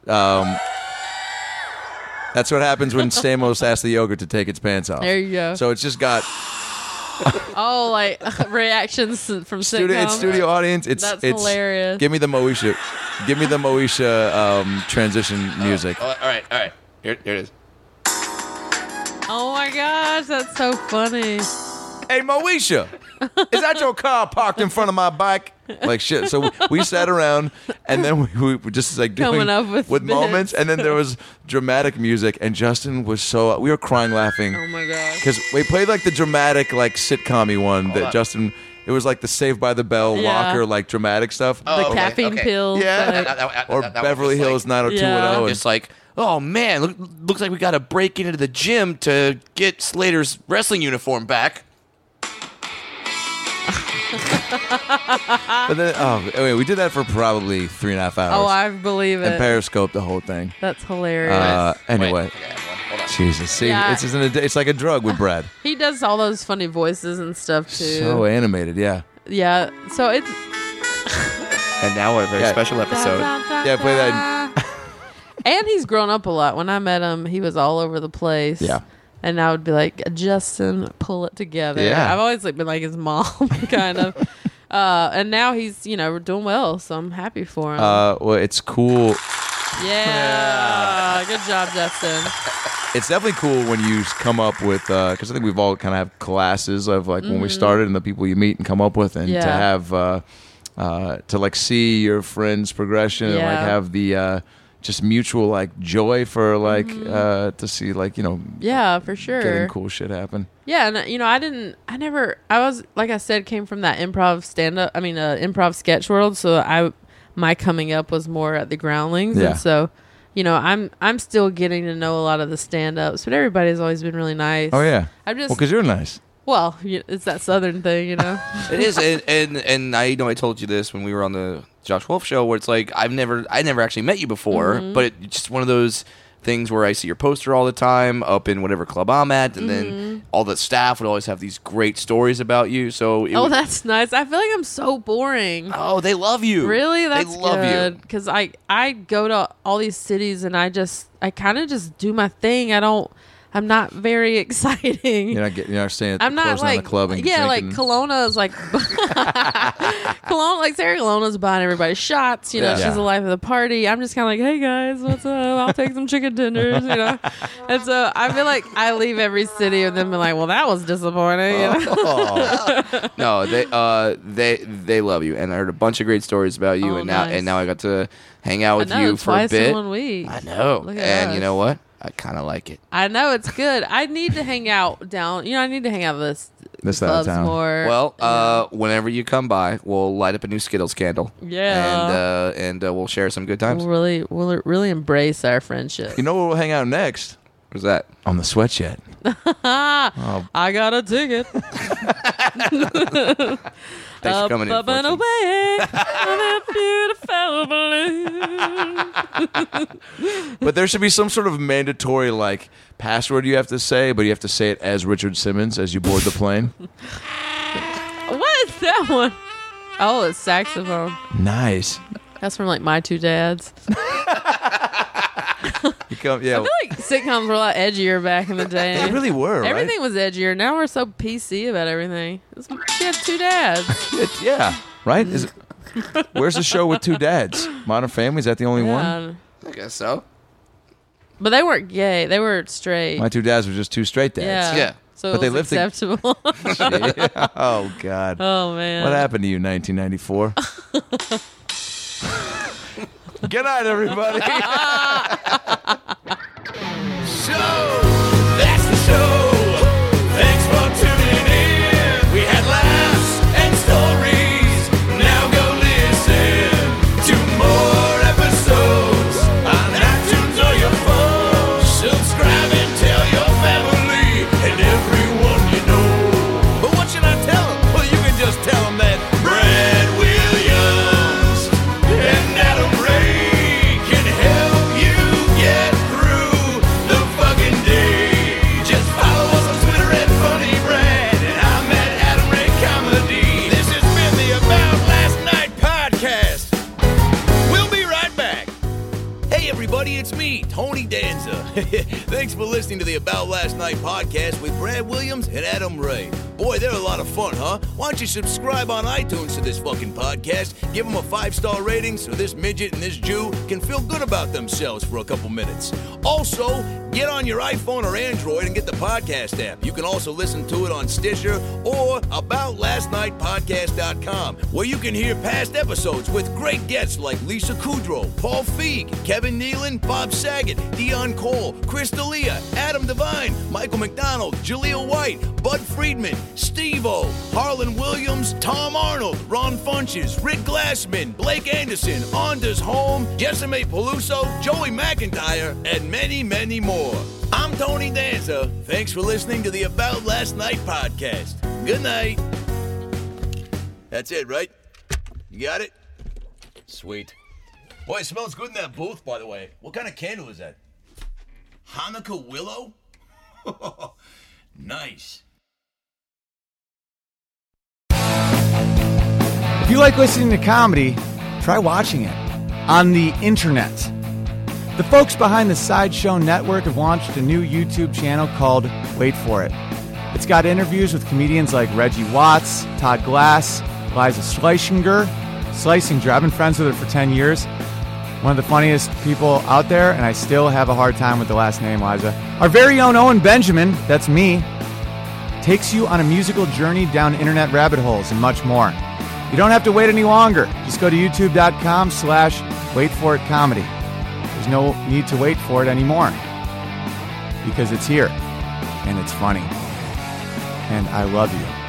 That's what happens when Stamos asks the yogurt to take its pants off. There you go. So it's just got Oh, like reactions from studio, it's sitcoms. studio audience. That's it's hilarious. Give me the Moesha transition music. Oh, all right. Here it is. Oh my gosh, that's so funny. Hey, Moesha, is that your car parked in front of my bike? Like shit. So we sat around, and then we were just like doing Coming up with bits. moments, and then there was dramatic music, and Justin was we were crying laughing Oh my gosh. because we played like the dramatic like sitcom-y one that on. Justin. It was like the Saved by the Bell Yeah. locker like dramatic stuff. The okay, caffeine okay. pills. Yeah. like- Or Beverly Hills 90210. Yeah. Just like, oh man, looks like we got to break into the gym to get Slater's wrestling uniform back. But then, anyway, we did that for probably 3.5 hours. oh, I believe and it. Periscope the whole thing. That's hilarious. Anyway, Wait, okay, hold on. Jesus, see, Yeah. it's like a drug with Brad. He does all those funny voices and stuff too. So animated, yeah. Yeah. So it's And now a very Yeah. special episode. Yeah, play that. And he's grown up a lot. When I met him, he was all over the place. Yeah. And I would be like, Justin, pull it together. Yeah. I've always like been like his mom, kind of. And now he's, doing well, so I'm happy for him. Well, it's cool. Yeah. Good job, Justin. It's definitely cool when you come up with, because I think we've all kind of have classes of like when we started and the people you meet and come up with, and to have, to like see your friends' progression and like have the just mutual like joy for like to see like Yeah, for sure. getting cool shit happen. Yeah, and I was, like I said, came from that improv improv sketch world, so my coming up was more at the Groundlings, Yeah. and so, I'm still getting to know a lot of the stand-ups, but everybody's always been really nice. Oh yeah. I'm just, Well, because you're nice. it's that Southern thing, It is, and I know I told you this when we were on the Josh Wolf show, where it's like I never actually met you before, but it's just one of those things where I see your poster all the time up in whatever club I'm at, and then all the staff would always have these great stories about you. So that's nice. I feel like I'm so boring. Oh, they love you. Really? That's they love good. you. Because I go to all these cities and I kind of just do my thing. I'm not very exciting. You're not staying at I'm not closing like down the club and yeah, drinking. like Kelowna is like Sarah Kelowna's buying everybody shots. Yeah. She's the life of the party. I'm just kind of like, hey guys, what's up? I'll take some chicken tenders, And so I feel like I leave every city and then be like, well, that was disappointing. No, they love you, and I heard a bunch of great stories about you, Oh, and nice. now I got to hang out with I know, you for a twice bit. in 1 week. I know, Look at and us. you know what? I kind of like it. I know it's good. I need to hang out down. I need to hang out with This side of clubs town. more. Well, whenever you come by, we'll light up a new Skittles candle. Yeah. and we'll share some good times. we'll really embrace our friendship. You know where we'll hang out next? What's that? On the Sweatshed. I got a ticket. Thanks for coming in. Up and Fortune. away on that beautiful balloon. But there should be some sort of mandatory like password you have to say, but you have to say it as Richard Simmons as you board the plane. What is that one? Oh, it's saxophone. Nice. That's from like My Two Dads. You come, yeah. I feel like sitcoms were a lot edgier back in the day. They really were, right? Everything was edgier. Now we're so PC about everything. She had 2 dads. Yeah, right? Where's the show with 2 dads? Modern Family, is that the only one? Yeah. I guess so. But they weren't gay. They were straight. My 2 dads were just 2 straight dads. Yeah. Yeah. So But it they was lived acceptable. Yeah. Oh, God. Oh, man. What happened to you, 1994? Good night, everybody. So, that's the show. Thanks for tuning in. We had laughs and stories. Now go listen to more episodes on iTunes or your phone. Subscribe and tell your family and everyone you know. But what should I tell them? Well, you can just tell them that Brad Williams and Adam Ray can help you get through the fucking day. Just follow us on Twitter at Funny Brad, and I'm at Adam Ray Comedy. This has been the About Last Night podcast. We'll be right back. Hey everybody, it's me, Tony Danza. Thanks for listening to the About Last Night podcast with Brad Williams and Adam Ray. Boy, they're a lot of fun, huh? Why don't you subscribe on iTunes to this fucking podcast? Give them a 5-star rating so this midget and this Jew can feel good about themselves for a couple minutes. Also, get on your iPhone or Android and get the podcast app. You can also listen to it on Stitcher or AboutLastNightPodcast.com, where you can hear past episodes with great guests like Lisa Kudrow, Paul Feig, Kevin Nealon, Bob Saget, Dion Cole, Chris D'Elia, Adam Devine, Michael McDonald, Jaleel White, Bud Friedman, Steve-O, Harlan Williams, Tom Arnold, Ron Funches, Rick Glassman, Blake Anderson, Anders Holm, Jessime Peluso, Joey McIntyre, and many, many more. I'm Tony Danza. Thanks for listening to the About Last Night podcast. Good night. That's it, right? You got it? Sweet. Boy, it smells good in that booth, by the way. What kind of candle is that? Hanukkah willow? Nice. If you like listening to comedy, try watching it on the internet. The folks behind the Sideshow Network have launched a new YouTube channel called Wait for it. It's got interviews with comedians like Reggie Watts, Todd Glass, Liza Schlesinger. I've been friends with her for 10 years. One of the funniest people out there, and I still have a hard time with the last name, Liza. Our very own Owen Benjamin, that's me, takes you on a musical journey down internet rabbit holes and much more. You don't have to wait any longer. Just go to youtube.com/waitforitcomedy. There's no need to wait for it anymore because it's here and it's funny. And I love you.